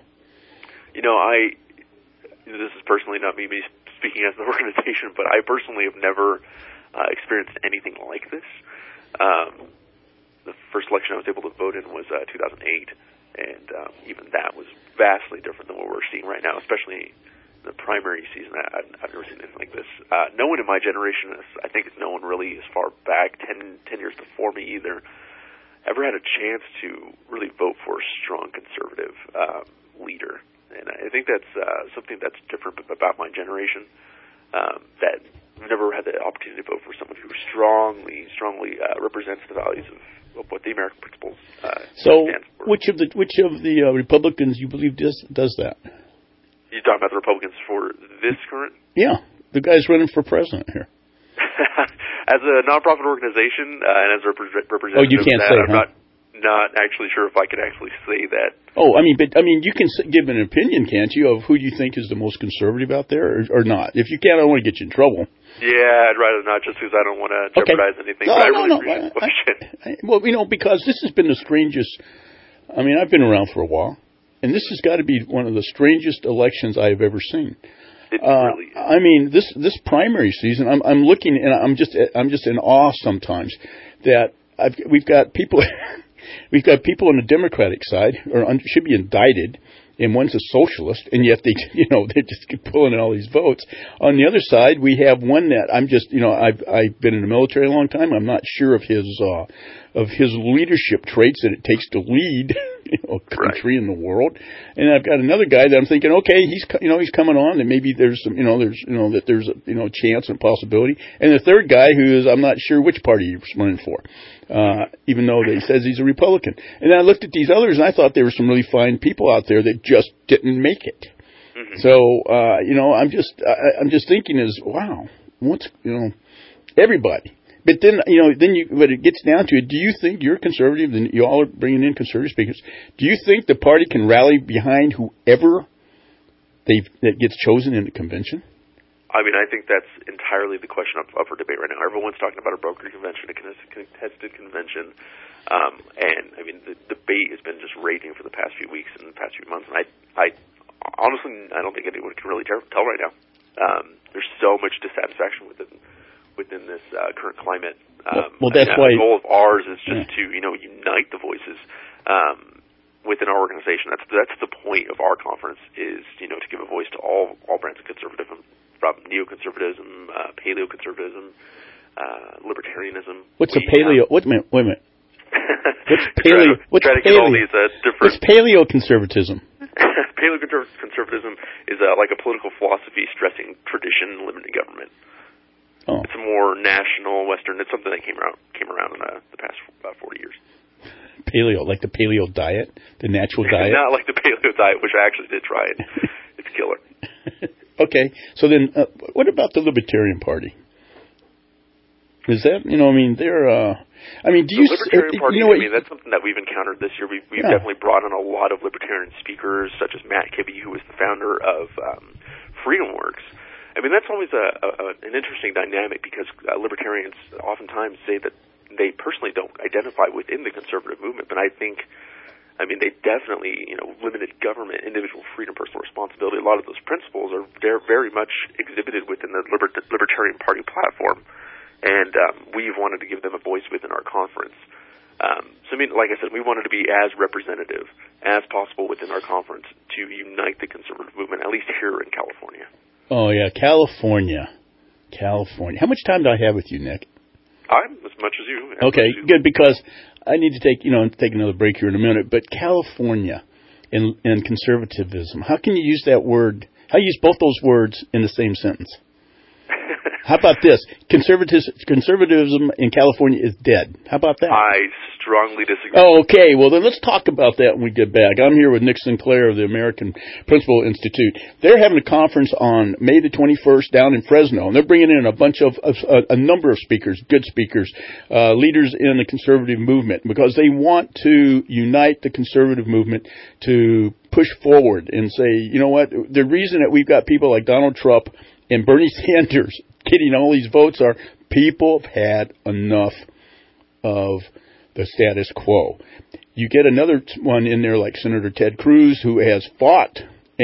This is personally not me speaking as an organization, but I personally have never experienced anything like this. The first election I was able to vote in was 2008, and even that was vastly different than what we're seeing right now, especially the primary season. I've never seen anything like this. No one in my generation, I think it's no one really as far back, 10 years before me either, ever had a chance to really vote for a strong conservative leader. And I think that's something that's different about my generation, that I've never had the opportunity to vote for someone who strongly represents the values of what the American principles stand for. Which of the Republicans you believe does that? You're talking about the Republicans for this current? Yeah, the guy's running for president here. As a nonprofit organization and as a representative, you can't say, I'm not actually sure if I could actually say that. You can give an opinion, can't you, of who you think is the most conservative out there, or not? If you can't, I don't want to get you in trouble. Yeah, I'd rather not, just because I don't want to jeopardize anything. But I really appreciate the question. Because this has been the strangest. I've been around for a while, and this has got to be one of the strangest elections I have ever seen. It really is. This primary season, I'm looking, and I'm just in awe sometimes that we've got people. We've got people on the Democratic side, or should be indicted, and one's a socialist, and yet they just keep pulling in all these votes. On the other side, we have one that I've been in the military a long time. I'm not sure of his leadership traits that it takes to lead a country in the world. And I've got another guy that I'm thinking, okay, he's coming on, and maybe there's some that there's a chance and possibility. And the third guy who is, I'm not sure which party he's running for. Even though he says he's a Republican. And then I looked at these others, and I thought there were some really fine people out there that just didn't make it. Mm-hmm. So, I'm just thinking wow, what's, everybody. But then, when it gets down to it, do you think you're conservative, and you all are bringing in conservative speakers, do you think the party can rally behind whoever that gets chosen in the convention? I think that's entirely the question up for debate right now. Everyone's talking about a brokered convention, a contested convention, and the debate has been just raging for the past few weeks and the past few months. And I honestly, I don't think anyone can really tell right now. There's so much dissatisfaction within this current climate. That's why the goal of ours is just to unite the voices within our organization. That's the point of our conference, is to give a voice to all brands of conservatism, from neoconservatism, paleoconservatism, libertarianism. What's a paleo? Wait a minute. What's paleo? What's paleoconservatism? Paleoconservatism is like a political philosophy stressing tradition and limited government. Oh. It's a more national Western. It's something that came around in the past 40 years. Paleo, like the paleo diet, the natural diet? Not like the paleo diet, which I actually did try it. It's killer. Okay, so then what about the Libertarian Party? Is that, do you... The Libertarian Party, that's something that we've encountered this year. We've definitely brought in a lot of Libertarian speakers, such as Matt Kibbe, who is the founder of Freedom Works. That's always an interesting dynamic, because Libertarians oftentimes say that they personally don't identify within the conservative movement, but I think they definitely, limited government, individual freedom, personal responsibility. A lot of those principles are very much exhibited within the Libertarian Party platform, and we've wanted to give them a voice within our conference. Like I said, we wanted to be as representative as possible within our conference to unite the conservative movement, at least here in California. Oh, yeah, California. How much time do I have with you, Nick? As much as you. Okay, good, because I need to take another break here in a minute. But California and conservatism, how can you use that word? How do you use both those words in the same sentence? How about this? Conservatism in California is dead. How about that? I strongly disagree. Oh, okay. Well, then let's talk about that when we get back. I'm here with Nick Sinclair of the American Principle Institute. They're having a conference on May the 21st down in Fresno, and they're bringing in a number of speakers, good speakers, leaders in the conservative movement, because they want to unite the conservative movement to push forward and say, you know what, the reason that we've got people like Donald Trump and Bernie Sanders getting all these votes are people have had enough of the status quo. You get another one in there like Senator Ted Cruz, who has fought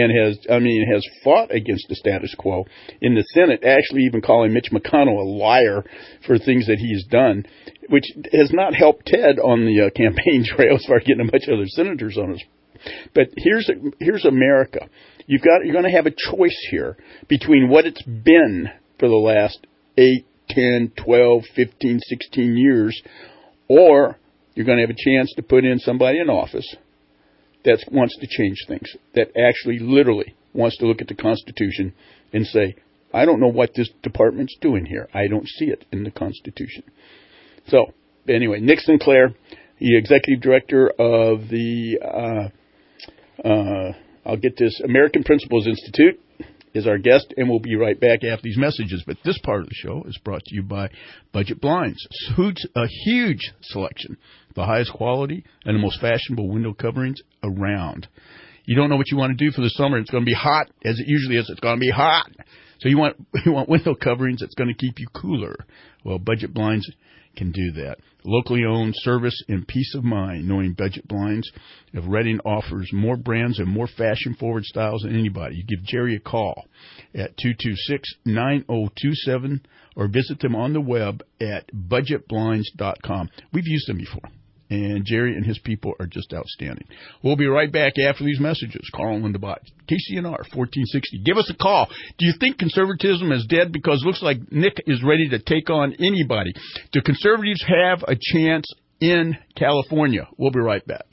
against the status quo in the Senate, actually even calling Mitch McConnell a liar for things that he's done, which has not helped Ted on the campaign trail as far as getting a bunch of other senators on us. But here's America. You're going to have a choice here between what it's been for the last 8, 10, 12, 15, 16 years, or you're going to have a chance to put in somebody in office that wants to change things, that actually literally wants to look at the Constitution and say, I don't know what this department's doing here. I don't see it in the Constitution. So, anyway, Nick Sinclair, the executive director of the, I'll get this, American Principles Institute, is our guest, and we'll be right back after these messages. But this part of the show is brought to you by Budget Blinds. A huge selection, the highest quality and the most fashionable window coverings around. You don't know what you want to do for the summer. It's going to be hot, as it usually is. It's going to be hot. So you want window coverings that's going to keep you cooler. Well, Budget Blinds can do that. Locally owned, service, and peace of mind, knowing Budget Blinds of Reading offers more brands and more fashion-forward styles than anybody. You give Jerry a call at 226-9027 or visit them on the web at budgetblinds.com. We've used them before, and Jerry and his people are just outstanding. We'll be right back after these messages. Carl and Linda Bott, KCNR 1460. Give us a call. Do you think conservatism is dead? Because it looks like Nick is ready to take on anybody. Do conservatives have a chance in California? We'll be right back.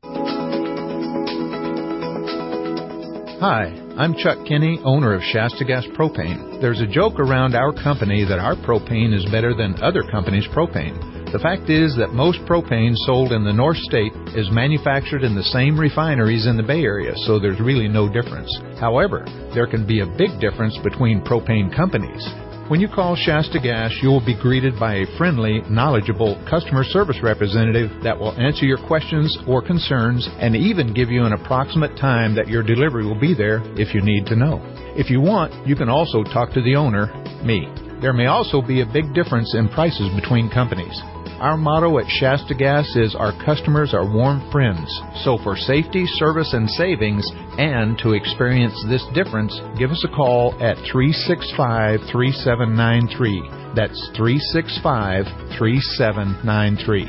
Hi, I'm Chuck Kinney, owner of Shasta Gas Propane. There's a joke around our company that our propane is better than other companies' propane. The fact is that most propane sold in the North State is manufactured in the same refineries in the Bay Area, so there's really no difference. However, there can be a big difference between propane companies. When you call Shasta Gas, you will be greeted by a friendly, knowledgeable customer service representative that will answer your questions or concerns and even give you an approximate time that your delivery will be there if you need to know. If you want, you can also talk to the owner, me. There may also be a big difference in prices between companies. Our motto at Shasta Gas is our customers are warm friends. So for safety, service, and savings, and to experience this difference, give us a call at 365-3793. That's 365-3793.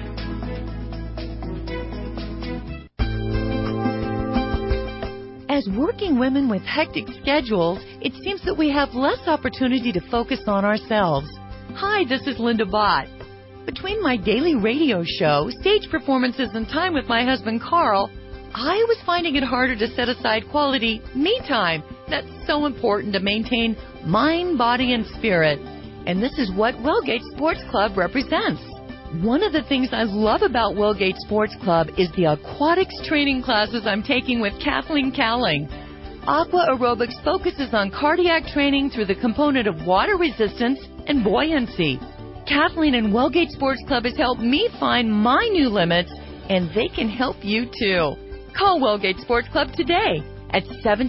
As working women with hectic schedules, it seems that we have less opportunity to focus on ourselves. Hi, this is Linda Bott. Between my daily radio show, stage performances, and time with my husband Carl, I was finding it harder to set aside quality me time. That's so important to maintain mind, body, and spirit. And this is what Wellgate Sports Club represents. One of the things I love about Wellgate Sports Club is the aquatics training classes I'm taking with Kathleen Cowling. Aqua Aerobics focuses on cardiac training through the component of water resistance and buoyancy. Kathleen and Wellgate Sports Club has helped me find my new limits, and they can help you too. Call Wellgate Sports Club today at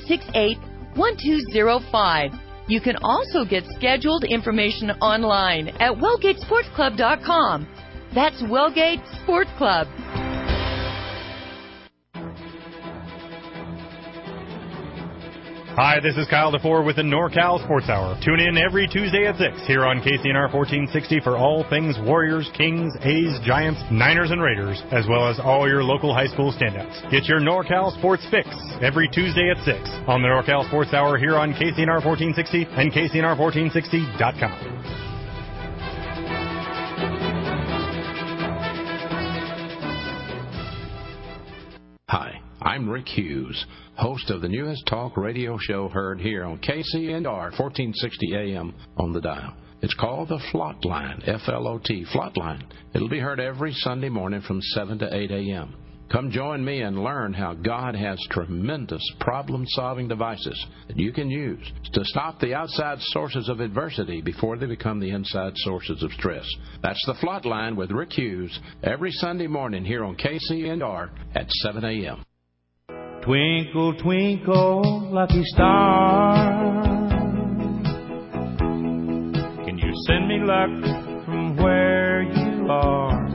768-1205. You can also get scheduled information online at wellgatesportsclub.com. That's Wellgate Sports Club. Hi, this is Kyle DeFore with the NorCal Sports Hour. Tune in every Tuesday at 6 here on KCNR 1460 for all things Warriors, Kings, A's, Giants, Niners, and Raiders, as well as all your local high school standouts. Get your NorCal Sports fix every Tuesday at 6 on the NorCal Sports Hour here on KCNR 1460 and KCNR1460.com. Hi, I'm Rick Hughes, host of the newest talk radio show heard here on KCNR 1460 AM on the dial. It's called the Flot Line, F-L-O-T, Flot Line. It'll be heard every Sunday morning from 7 to 8 a.m. Come join me and learn how God has tremendous problem-solving devices that you can use to stop the outside sources of adversity before they become the inside sources of stress. That's the Flot Line with Rick Hughes every Sunday morning here on KCNR at 7 a.m. Twinkle, twinkle, lucky star, can you send me luck from where you are?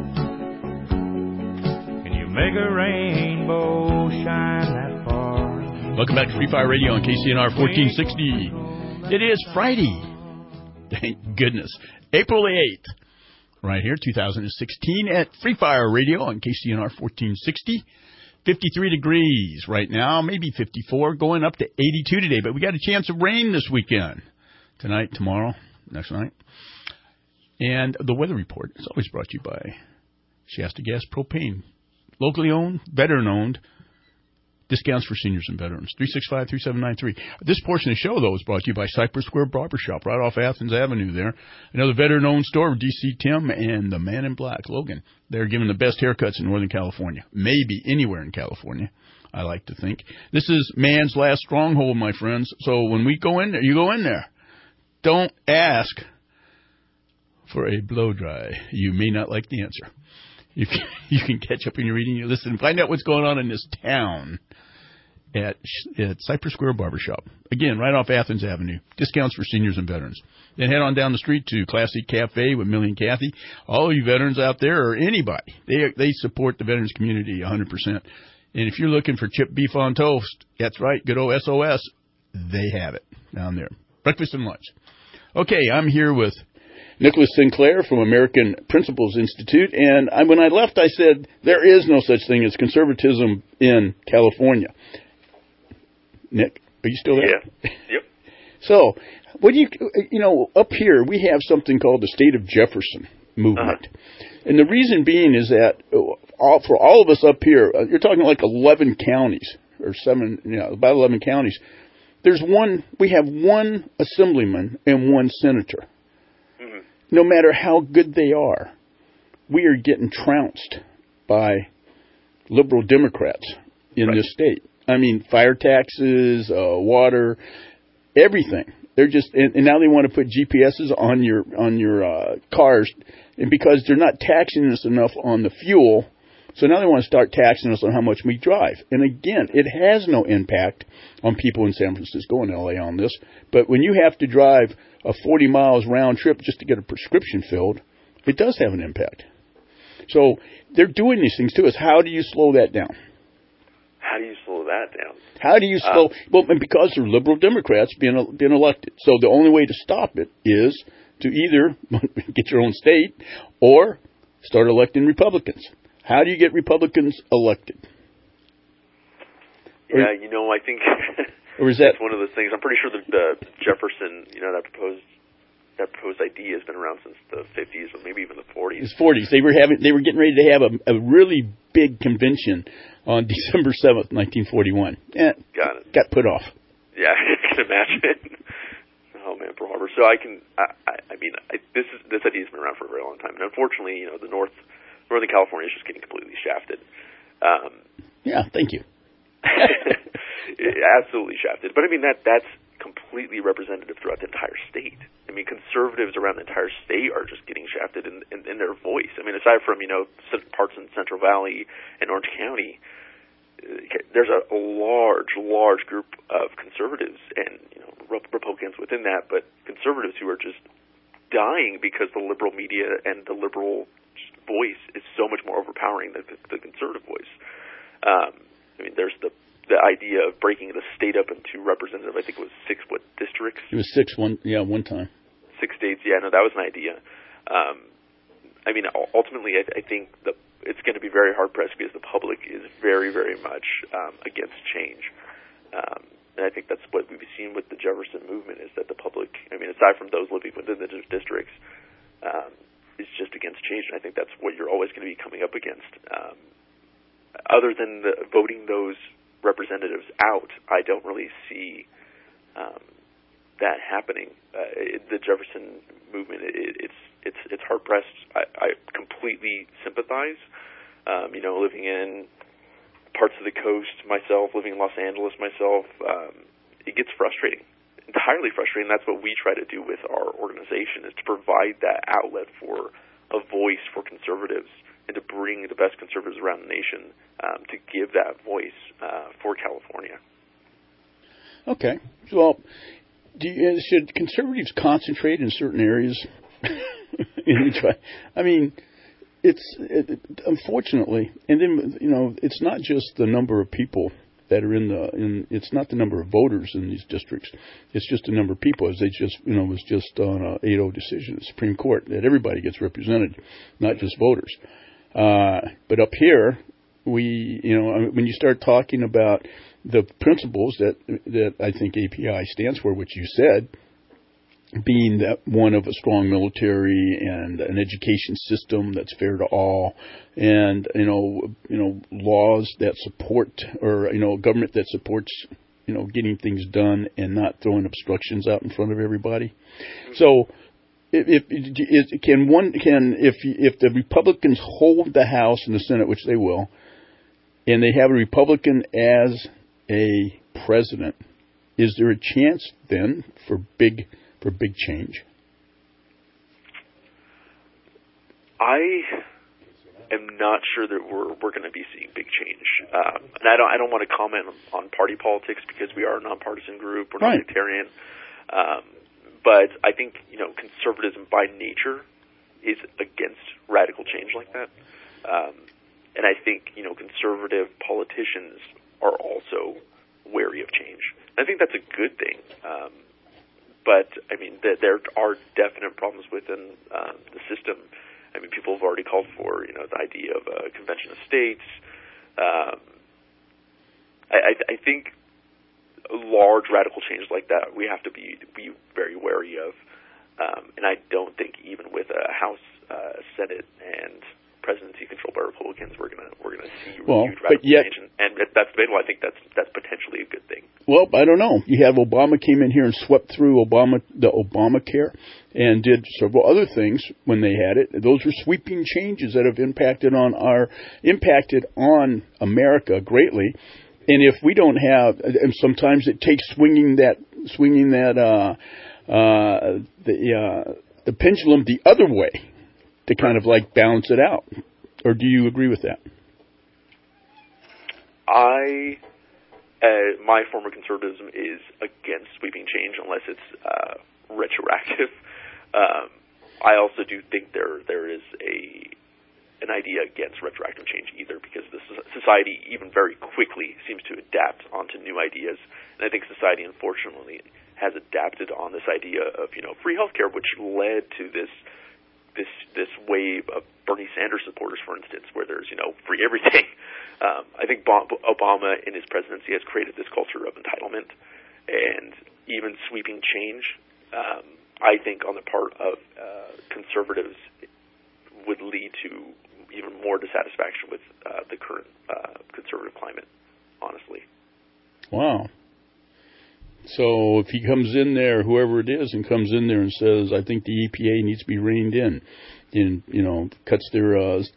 Make a rainbow shine that far. Welcome back to Free Fire Radio on KCNR 1460. It is Friday. Thank goodness. April the 8th. Right here, 2016 at Free Fire Radio on KCNR 1460. 53 degrees right now, maybe 54, going up to 82 today. But we got a chance of rain this weekend. Tonight, tomorrow, next night. And the weather report is always brought to you by Shasta Gas Propane. Locally owned, veteran-owned. Discounts for seniors and veterans. 365-3793. This portion of the show, though, is brought to you by Cypress Square Barbershop, right off Athens Avenue there. Another veteran-owned store, DC Tim and the Man in Black, Logan. They're giving the best haircuts in Northern California. Maybe anywhere in California, I like to think. This is man's last stronghold, my friends. So when we go in there, you go in there. Don't ask for a blow-dry. You may not like the answer. You can catch up in your reading, you listen, and find out what's going on in this town at Cypress Square Barbershop. Again, right off Athens Avenue. Discounts for seniors and veterans. Then head on down the street to Classic Cafe with Millie and Kathy. All you veterans out there, or anybody, they support the veterans community 100%. And if you're looking for chipped beef on toast, that's right, good old SOS, they have it down there. Breakfast and lunch. Okay, I'm here with Nicholas Sinclair from American Principles Institute, and when I left, I said there is no such thing as conservatism in California. Nick, are you still there? Yeah. Yep. So, what do you up here, we have something called the State of Jefferson movement. And the reason being is that for all of us up here, you're talking like 11 counties, or about 11 counties. We have one assemblyman and one senator. No matter how good they are, we are getting trounced by liberal Democrats in this state. I mean, fire taxes, water, everything. They're just, and now they want to put GPSs on your cars, and because they're not taxing us enough on the fuel, so now they want to start taxing us on how much we drive. And again, it has no impact on people in San Francisco and LA on this, but when you have to drive a 40 miles round trip just to get a prescription filled, it does have an impact. So they're doing these things to us. How do you slow that down? How do you slow that down? How do you slow? And because they're liberal Democrats being elected. So the only way to stop it is to either get your own state or start electing Republicans. How do you get Republicans elected? Yeah, I think or is that that's one of those things. I'm pretty sure the Jefferson, that proposed idea has been around since the 50s or maybe even the 40s. It's 40s. They were getting ready to have a really big convention on December 7th, 1941. Got it. Got put off. Yeah, I can imagine. Oh man, Pearl Harbor. So this idea's been around for a very long time, and unfortunately, Northern California is just getting completely shafted. Yeah, thank you. Absolutely shafted. But that's completely representative throughout the entire state. Conservatives around the entire state are just getting shafted in their voice. Aside from, parts in Central Valley and Orange County, there's a large group of conservatives and, Republicans within that, but conservatives who are just dying because the liberal media and the liberal voice is so much more overpowering than the conservative voice. There's the idea of breaking the state up into representative, I think it was 6 districts? It was 6 one time. 6 states, yeah, no, that was an idea. Ultimately, I think it's going to be very hard-pressed because the public is very, very much against change. And I think that's what we've seen with the Jefferson movement is that the public, aside from those living within the districts, is just against change. And I think that's what you're always going to be coming up against. Other than voting those representatives out, I don't really see that happening. The Jefferson movement, it's hard pressed. I completely sympathize. Living in parts of the coast myself, living in Los Angeles myself, it gets frustrating, entirely frustrating. That's what we try to do with our organization, is to provide that outlet for a voice for conservatives and to bring the best conservatives around the nation to give that voice for California. Okay. Well, should conservatives concentrate in certain areas? Unfortunately, and then it's not just the number of people that are it's not the number of voters in these districts. It's just the number of people, as they just was just on a 8-0 decision in the Supreme Court that everybody gets represented, not just voters. But up here, when you start talking about the principles that I think API stands for, which you said, being that one of a strong military and an education system that's fair to all, and laws that support, or a government that supports getting things done and not throwing obstructions out in front of everybody. So if the Republicans hold the House and the Senate, which they will, and they have a Republican as a president, is there a chance then for big change? I am not sure that we're going to be seeing big change, and I don't want to comment on party politics because we are a nonpartisan group. We're not sectarian, but I think conservatism by nature is against radical change like that, and I think conservative politicians are also wary of change. I think that's a good thing. But, I mean, there are definite problems within the system. I mean, people have already called for, the idea of a convention of states. I think a large radical change like that we have to be very wary of. And I don't think even with a House, Senate, and presidency controlled by Republicans, we're gonna see huge radical change, and if that's debatable, I think that's potentially a good thing. Well, I don't know. You have Obama came in here and swept through the Obamacare and did several other things when they had it. Those were sweeping changes that have impacted on America greatly. And if we don't have, and sometimes it takes swinging that the pendulum the other way to kind of like balance it out. Or do you agree with that? My form of conservatism is against sweeping change unless it's retroactive. I also do think there is an idea against retroactive change either, because the society even very quickly seems to adapt onto new ideas, and I think society unfortunately has adapted on this idea of free healthcare, which led to this wave of Bernie Sanders supporters, for instance, where there's free everything. I think Obama in his presidency has created this culture of entitlement, and even sweeping change, I think on the part of conservatives would lead to even more dissatisfaction with the current conservative climate, honestly. Wow. So if he comes in there, whoever it is, and comes in there and says, "I think the EPA needs to be reined in," and cuts their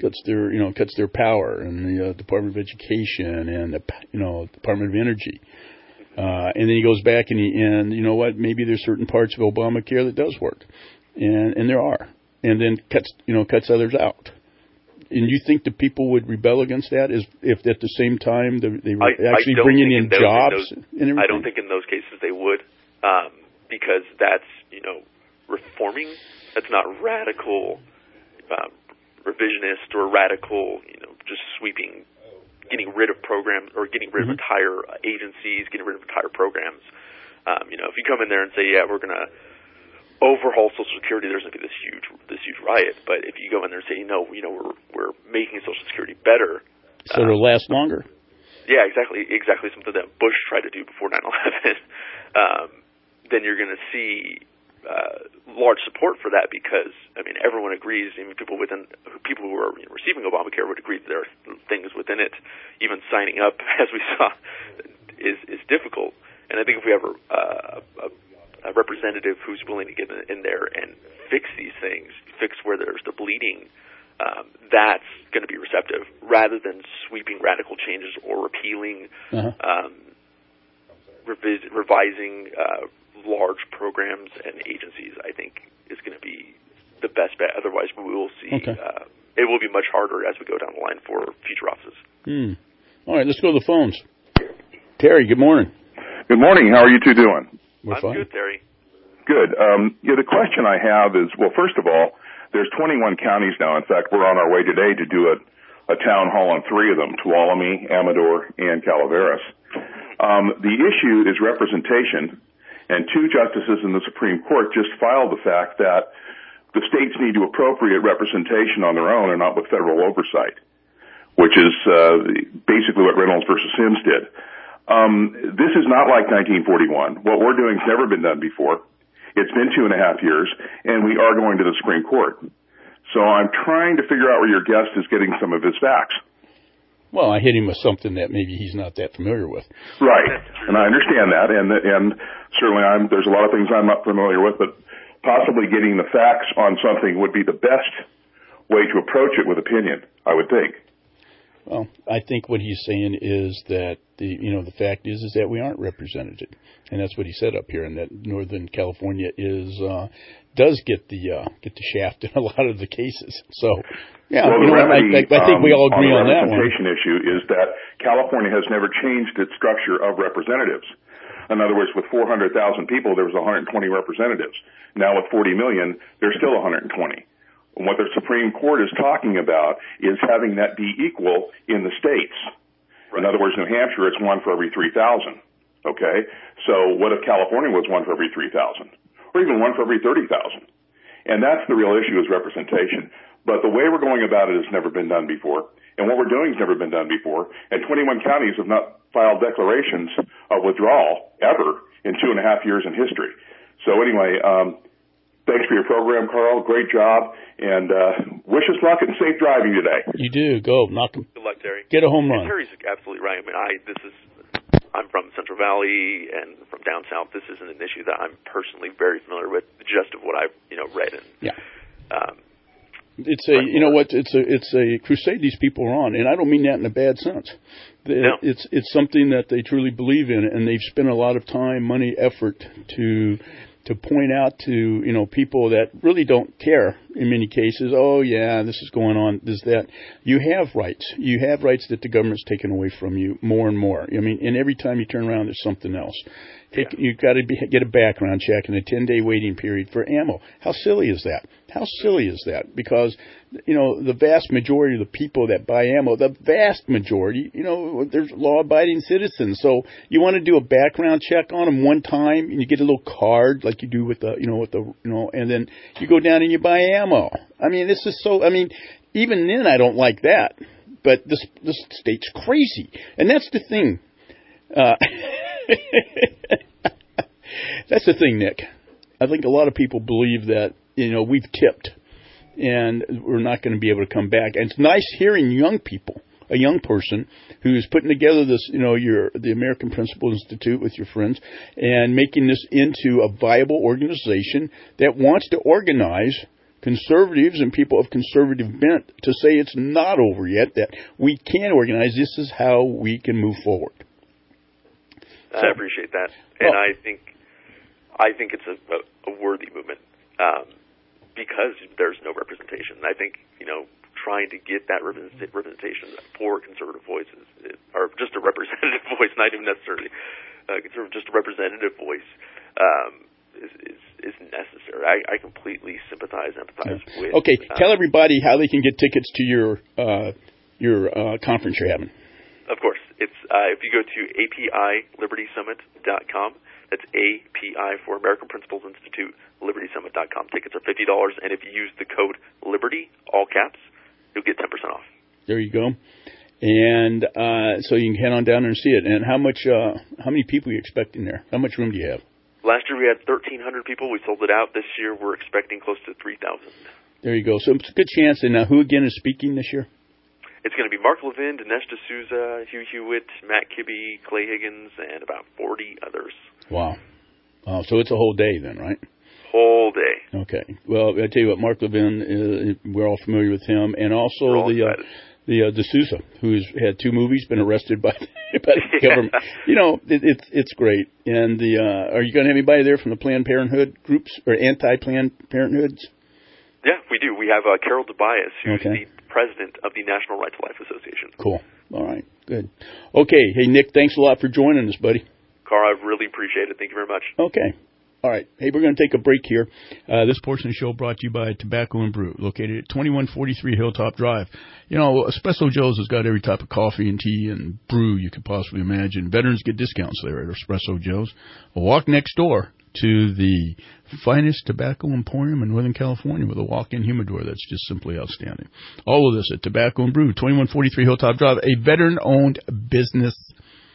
power, and the Department of Education and the Department of Energy, and then he goes back and you know what? Maybe there's certain parts of Obamacare that does work, and there are, and then cuts others out. And you think the people would rebel against that if at the same time they were actually bringing in jobs and everything? I don't think in those cases they would, because that's, reforming. That's not radical revisionist or radical, just sweeping, getting rid of programs or getting rid of entire agencies, getting rid of entire programs. If you come in there and say, yeah, we're going to overhaul Social Security, there's going to be this huge riot. But if you go in there and say, we're making Social Security better, so it'll last longer. Yeah, exactly something that Bush tried to do before 9/11. Then you're going to see large support for that, because everyone agrees. People who are receiving Obamacare would agree that there are things within it. Even signing up, as we saw, is difficult. And I think if we have a representative who's willing to get in there and fix these things, fix where there's the bleeding, that's going to be receptive, rather than sweeping radical changes or repealing, revising large programs and agencies. I think is going to be the best bet. Otherwise, we will see it will be much harder as we go down the line for future offices. All right, let's go to the phones. Terry, good morning. Good morning. How are you two doing? We're fine. Good, Terry. Good. The question I have is, well, first of all, there's 21 counties now. In fact, we're on our way today to do a town hall on 3 of them, Tuolumne, Amador, and Calaveras. The issue is representation, and 2 justices in the Supreme Court just filed the fact that the states need to appropriate representation on their own and not with federal oversight, which is basically what Reynolds versus Sims did. This is not like 1941. What we're doing has never been done before. It's been 2.5 years, and we are going to the Supreme Court. So I'm trying to figure out where your guest is getting some of his facts. Well, I hit him with something that maybe he's not that familiar with. Right, and I understand that, and certainly there's a lot of things I'm not familiar with, but possibly getting the facts on something would be the best way to approach it with opinion, I would think. Well, I think what he's saying is that the fact is that we aren't represented, and that's what he said up here, and that Northern California does get the shaft in a lot of the cases. So, yeah, well, I think we all agree on that one. The representation issue is that California has never changed its structure of representatives. In other words, with 400,000 people, there was 120 representatives. Now with 40 million, there's still 120. And what the Supreme Court is talking about is having that be equal in the states. In other words, New Hampshire, it's 1 for every 3,000. Okay? So what if California was 1 for every 3,000? Or even 1 for every 30,000? And that's the real issue, is representation. But the way we're going about it has never been done before. And what we're doing has never been done before. And 21 counties have not filed declarations of withdrawal ever in 2.5 years in history. So anyway, thanks for your program, Carl. Great job. And wish us luck and safe driving today. You do. Go. Knock him. Good luck, Terry. Get a home run. And Terry's absolutely right. I mean, I'm from Central Valley and from down south. This isn't an issue that I'm personally very familiar with, just of what I've read. And, it's a crusade these people are on, and I don't mean that in a bad sense. No. It's something that they truly believe in, and they've spent a lot of time, money, effort to point out to people that really don't care in many cases. Oh yeah, this is going on. This that. You have rights. You have rights that the government's taken away from you more and more. I mean, and every time you turn around, there's something else. You've got to get a background check and a 10-day waiting period for ammo. How silly is that? How silly is that? Because, the vast majority of the people that buy ammo, the vast majority, there's law-abiding citizens. So you want to do a background check on them one time, and you get a little card like you do with and then you go down and you buy ammo. I mean, this is so. I mean, even then, I don't like that. But this state's crazy, and that's the thing. That's the thing, Nick. I think a lot of people believe that, we've tipped and we're not going to be able to come back. And it's nice hearing a young person who's putting together this, the American Principal Institute with your friends and making this into a viable organization that wants to organize conservatives and people of conservative bent to say it's not over yet, that we can organize. This is how we can move forward. I appreciate that, and I think it's a worthy movement because there's no representation. I think trying to get that representation for conservative voices, or just a representative voice, not even necessarily just a representative voice, is necessary. I completely empathize with. Okay, tell everybody how they can get tickets to your conference you're having. Of course. It's if you go to APILibertySummit.com, that's API for American Principles Institute, LibertySummit.com. Tickets are $50, and if you use the code LIBERTY, all caps, you'll get 10% off. There you go. And so you can head on down there and see it. And how many people are you expecting there? How much room do you have? Last year we had 1,300 people. We sold it out. This year we're expecting close to 3,000. There you go. So it's a good chance. And who again is speaking this year? It's going to be Mark Levin, Dinesh D'Souza, Hugh Hewitt, Matt Kibbe, Clay Higgins, and about 40 others. Wow. So it's a whole day then, right? Whole day. Okay. Well, I tell you what, Mark Levin, we're all familiar with him, and also the D'Souza, who's had 2 movies, been arrested by the government. It's great. And are you going to have anybody there from the Planned Parenthood groups or anti-Planned Parenthoods? Yeah, we do. We have Carol Tobias, who's the president of the National Right to Life Association. Cool. All right. Good. Okay. Hey, Nick, thanks a lot for joining us, buddy. Carl, I really appreciate it. Thank you very much. Okay. All right. Hey, we're going to take a break here. This portion of the show brought to you by Tobacco and Brew, located at 2143 Hilltop Drive. Espresso Joe's has got every type of coffee and tea and brew you could possibly imagine. Veterans get discounts there at Espresso Joe's. We'll walk next door to the finest tobacco emporium in Northern California with a walk-in humidor that's just simply outstanding. All of this at Tobacco and Brew, 2143 Hilltop Drive, a veteran-owned business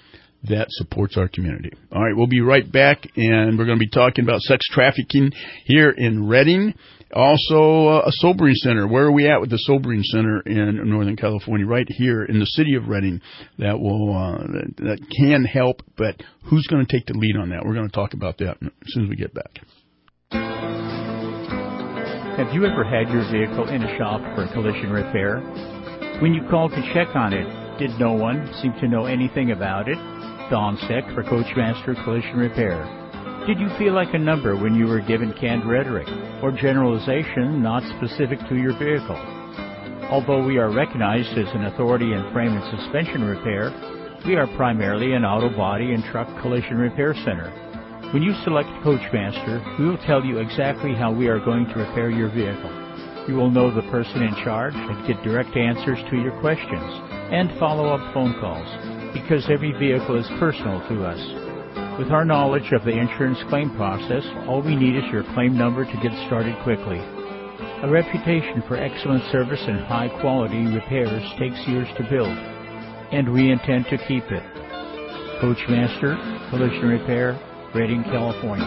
that supports our community. All right, we'll be right back, and we're going to be talking about sex trafficking here in Redding. Also, a sobering center. Where are we at with the sobering center in Northern California? Right here in the city of Redding. That will that can help, but who's going to take the lead on that? We're going to talk about that as soon as we get back. Have you ever had your vehicle in a shop for collision repair? When you called to check on it, did no one seem to know anything about it? Don Steck for Coachmaster Collision Repair. Did you feel like a number when you were given canned rhetoric or generalization not specific to your vehicle? Although we are recognized as an authority in frame and suspension repair, we are primarily an auto body and truck collision repair center. When you select Coachmaster, we will tell you exactly how we are going to repair your vehicle. You will know the person in charge and get direct answers to your questions and follow-up phone calls, because every vehicle is personal to us. With our knowledge of the insurance claim process, all we need is your claim number to get started quickly. A reputation for excellent service and high-quality repairs takes years to build, and we intend to keep it. Coachmaster Collision Repair, Redding, California.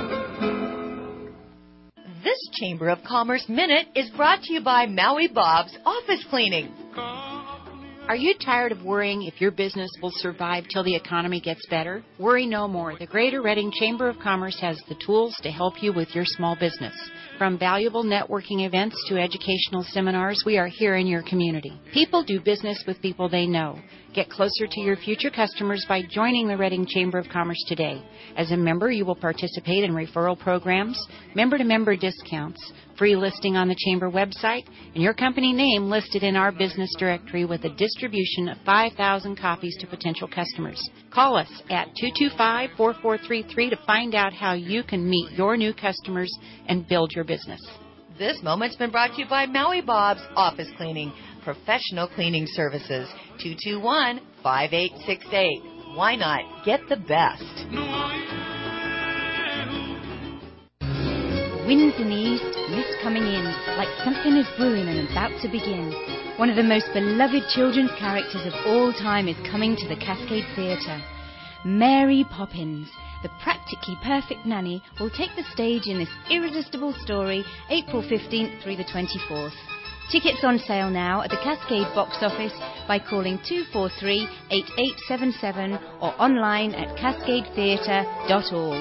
This Chamber of Commerce Minute is brought to you by Maui Bob's Office Cleaning. Are you tired of worrying if your business will survive till the economy gets better? Worry no more. The Greater Redding Chamber of Commerce has the tools to help you with your small business. From valuable networking events to educational seminars, we are here in your community. People do business with people they know. Get closer to your future customers by joining the Redding Chamber of Commerce today. As a member, you will participate in referral programs, member-to-member discounts, free listing on the Chamber website, and your company name listed in our business directory with a distribution of 5,000 copies to potential customers. Call us at 225-4433 to find out how you can meet your new customers and build your business. This moment's been brought to you by Maui Bob's Office Cleaning, professional cleaning services, 221-5868. Why not get the best? Winds in the east, mist coming in, like something is brewing and about to begin. One of the most beloved children's characters of all time is coming to the Cascade Theatre. Mary Poppins, the practically perfect nanny, will take the stage in this irresistible story April 15th through the 24th. Tickets on sale now at the Cascade box office by calling 243-8877 or online at cascadetheatre.org.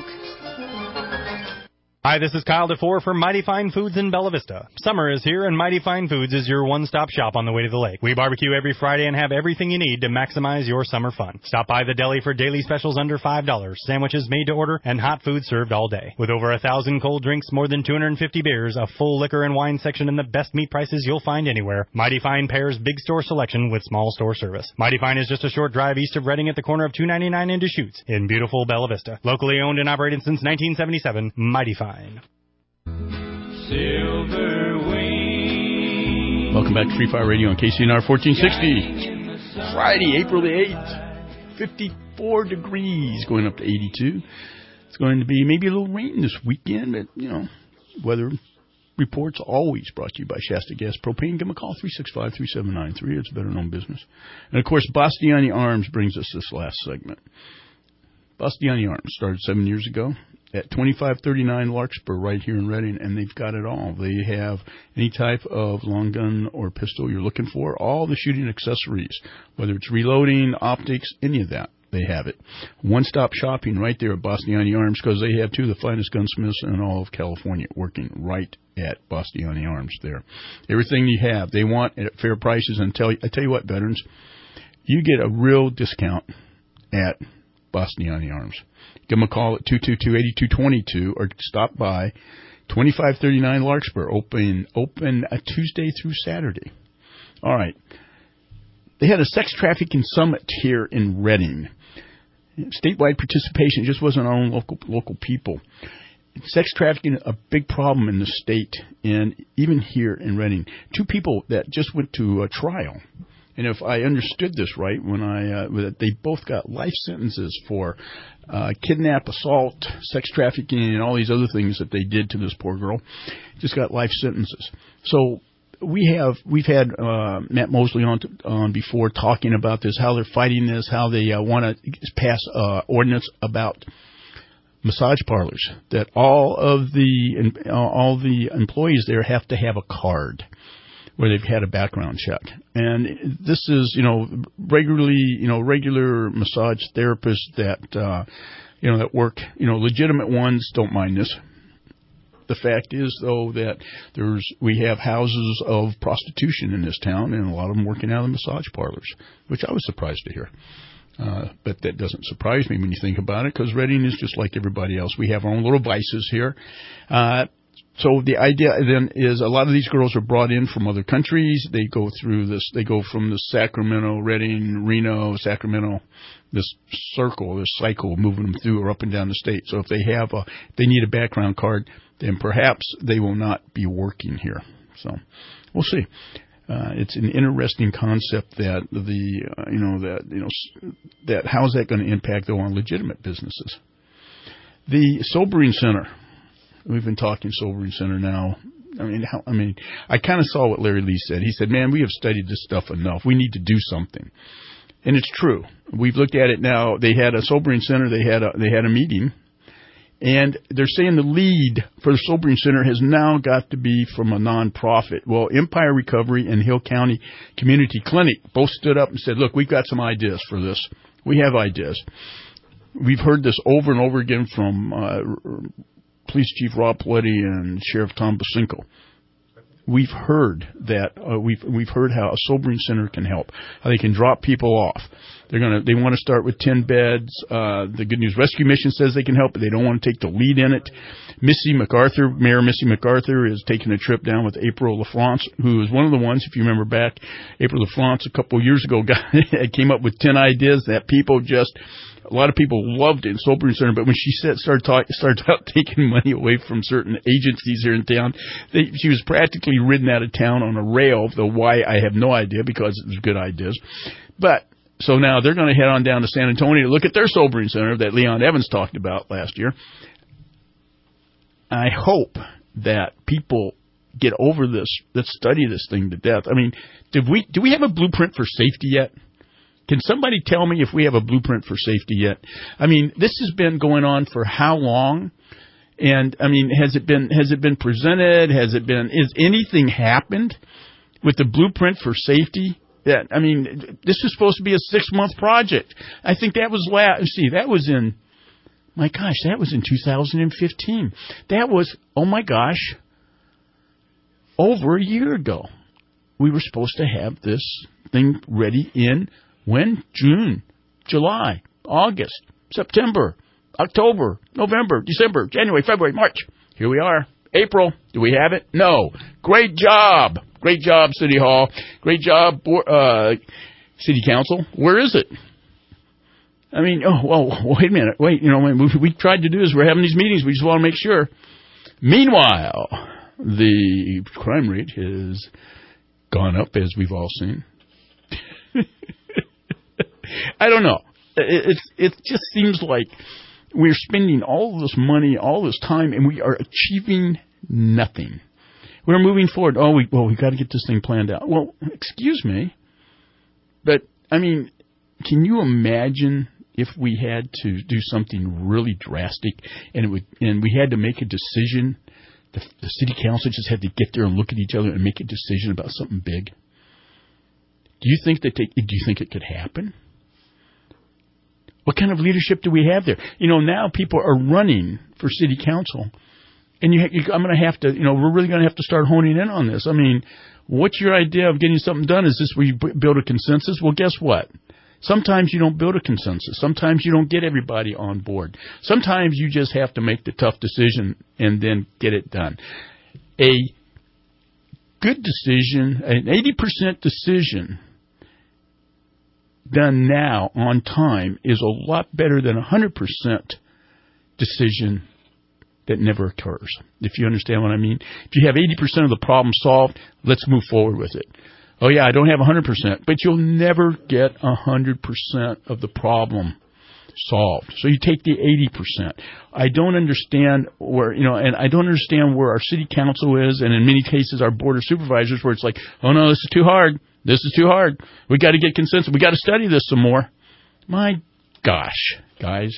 Hi, this is Kyle DeFore for Mighty Fine Foods in Bella Vista. Summer is here, and Mighty Fine Foods is your one-stop shop on the way to the lake. We barbecue every Friday and have everything you need to maximize your summer fun. Stop by the deli for daily specials under $5, sandwiches made to order, and hot food served all day. With over 1,000 cold drinks, more than 250 beers, a full liquor and wine section, and the best meat prices you'll find anywhere, Mighty Fine pairs big store selection with small store service. Mighty Fine is just a short drive east of Redding at the corner of 299 and Deschutes in beautiful Bella Vista. Locally owned and operated since 1977, Mighty Fine. Silver wings. Welcome back to Free Fire Radio on KCNR 1460. Friday, April the 8th. 54 degrees, going up to 82. It's going to be maybe a little rain this weekend, but, weather reports always brought to you by Shasta Gas Propane. Give them a call, 365-3793. It's a better-known business. And, of course, Bastiani Arms brings us this last segment. Bastiani Arms started 7 years ago at 2539 Larkspur right here in Redding, and they've got it all. They have any type of long gun or pistol you're looking for, all the shooting accessories, whether it's reloading, optics, any of that, they have it. One-stop shopping right there at Bastiani Arms, because they have two of the finest gunsmiths in all of California working right at Bastiani Arms there. Everything you have, they want at fair prices, and I tell you what, veterans, you get a real discount at Bastiani Arms. Give them a call at 222-8222 or stop by 2539 Larkspur, open a Tuesday through Saturday. All right. They had a sex trafficking summit here in Redding. Statewide participation just wasn't on local people. Sex trafficking, a big problem in the state and even here in Redding. Two people that just went to a trial. And if I understood this right, they both got life sentences for kidnap, assault, sex trafficking, and all these other things that they did to this poor girl. Just got life sentences. So we've had Matt Mosley on before talking about this, how they're fighting this, how they want to pass ordinance about massage parlors, that all the employees there have to have a card where they've had a background check. And this is, regular massage therapists that, that work, legitimate ones don't mind this. The fact is, though, that we have houses of prostitution in this town, and a lot of them working out of the massage parlors, which I was surprised to hear. But that doesn't surprise me when you think about it, because Reading is just like everybody else. We have our own little vices here. So the idea then is a lot of these girls are brought in from other countries. They go through this. They go from the Sacramento, Reading, Reno, Sacramento, this circle, this cycle, moving them through or up and down the state. So if they need a background card, then perhaps they will not be working here. So we'll see. It's an interesting concept that that how's that going to impact though on legitimate businesses. The Sobering Center. We've been talking Sobering Center now. I kind of saw what Larry Lee said. He said, "Man, we have studied this stuff enough. We need to do something." And it's true. We've looked at it now. They had a Sobering Center. They had a meeting. And they're saying the lead for the Sobering Center has now got to be from a nonprofit. Well, Empire Recovery and Hill County Community Clinic both stood up and said, look, we've got some ideas for this. We have ideas. We've heard this over and over again from Police Chief Rob Paletti and Sheriff Tom Basinko. We've heard that. We've heard how a Sobering Center can help. How they can drop people off. They want to start with 10 beds. The Good News Rescue Mission says they can help, but they don't want to take the lead in it. Mayor Missy MacArthur is taking a trip down with April LaFrance, who is one of the ones, if you remember back, April LaFrance a couple of years ago came up with 10 ideas that a lot of people loved in Sobering Center, but when she started taking money away from certain agencies here in town, she was practically ridden out of town on a rail, though why I have no idea, because it was good ideas. But so now they're going to head on down to San Antonio to look at their Sobering Center that Leon Evans talked about last year. I hope that people get over this, that study this thing to death. I mean, do we have a blueprint for safety yet? Can somebody tell me if we have a blueprint for safety yet? I mean, this has been going on for how long? And I mean, has it been presented? Has anything happened with the blueprint for safety? This is supposed to be a 6-month project. I think that was that was in 2015. That was, over a year ago. We were supposed to have this thing ready in when? June, July, August, September, October, November, December, January, February, March. Here we are. April. Do we have it? No. Great job. Great job, City Hall. Great job, City Council. Where is it? I mean, wait a minute. Wait, we tried to do this. We're having these meetings. We just want to make sure. Meanwhile, the crime rate has gone up, as we've all seen. I don't know. It just seems like we're spending all this money, all this time, and we are achieving nothing. We're moving forward. We got to get this thing planned out. Well, excuse me, but I mean, can you imagine if we had to do something really drastic and we had to make a decision? The city council just had to get there and look at each other and make a decision about something big. Do you think it could happen? What kind of leadership do we have there? Now people are running for city council, and I'm going to have to, we're really going to have to start honing in on this. I mean, what's your idea of getting something done? Is this where you build a consensus? Well, guess what? Sometimes you don't build a consensus. Sometimes you don't get everybody on board. Sometimes you just have to make the tough decision and then get it done. A good decision, an 80% decision done now on time is a lot better than 100% decision that never occurs. If you understand what I mean. If you have 80% of the problem solved, let's move forward with it. Oh yeah, I don't have 100%, but you'll never get 100% of the problem solved. So you take the 80%. I don't understand where, and I don't understand where our city council is, and in many cases our board of supervisors, where it's like, oh no, this is too hard. This is too hard. We got to get consensus. We got to study this some more. My gosh, guys.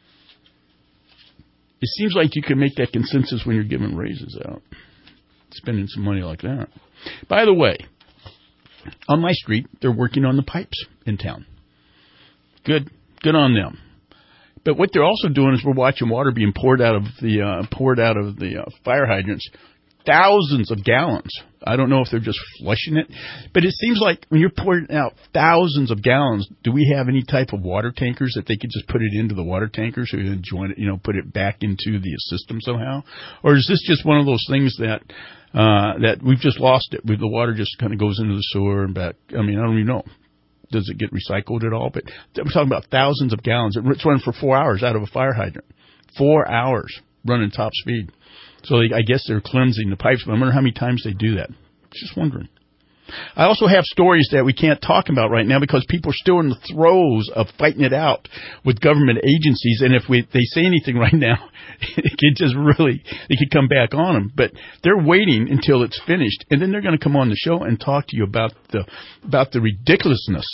It seems like you can make that consensus when you're giving raises out, spending some money like that. By the way, on my street, they're working on the pipes in town. Good on them. But what they're also doing is we're watching water being poured out of the fire hydrants. Thousands of gallons. I don't know if they're just flushing it, but it seems like when you're pouring out thousands of gallons, do we have any type of water tankers that they could just put it into the water tankers or join it, put it back into the system somehow? Or is this just one of those things that we've just lost it? The water just kind of goes into the sewer and back. I mean, I don't even know. Does it get recycled at all? But we're talking about thousands of gallons. It's running for 4 hours out of a fire hydrant. 4 hours running top speed. So I guess they're cleansing the pipes, but I wonder how many times they do that. Just wondering. I also have stories that we can't talk about right now because people are still in the throes of fighting it out with government agencies, and if they say anything right now, they could come back on them. But they're waiting until it's finished, and then they're going to come on the show and talk to you about the ridiculousness,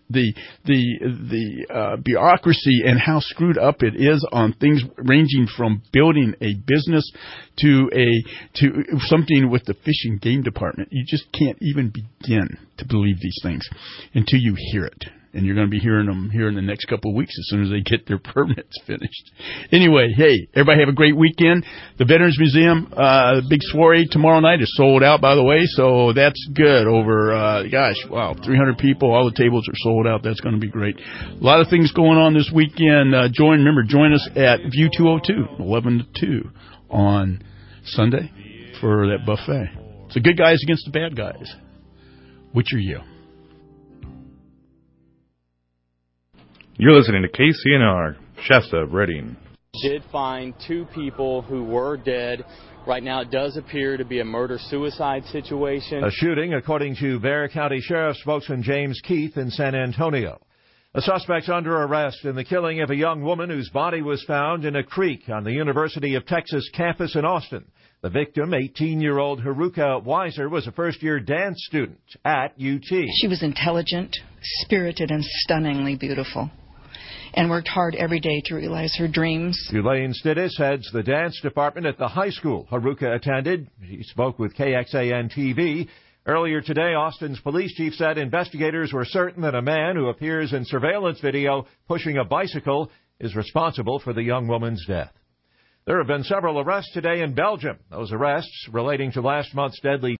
the bureaucracy and how screwed up it is on things ranging from building a business to something with the Fish and Game Department. You just can't even begin to believe these things until you hear it. And you're going to be hearing them here in the next couple of weeks as soon as they get their permits finished. Anyway, hey, everybody have a great weekend. The Veterans Museum, the big soiree tomorrow night is sold out, by the way, so that's good. Over, 300 people. All the tables are sold out. That's going to be great. A lot of things going on this weekend. Join us at View 202, 11 to 2 on Sunday for that buffet. It's the good guys against the bad guys. Which are you? You're listening to KCNR, Shasta, Redding. Did find 2 people who were dead. Right now it does appear to be a murder-suicide situation. A shooting, according to Bexar County Sheriff spokesman James Keith in San Antonio. A suspect's under arrest in the killing of a young woman whose body was found in a creek on the University of Texas campus in Austin. The victim, 18-year-old Haruka Weiser, was a first-year dance student at UT. She was intelligent, spirited, and stunningly beautiful, and worked hard every day to realize her dreams. Elaine Stidis heads the dance department at the high school Haruka attended. She spoke with KXAN-TV. Earlier today, Austin's police chief said investigators were certain that a man who appears in surveillance video pushing a bicycle is responsible for the young woman's death. There have been several arrests today in Belgium. Those arrests relating to last month's deadly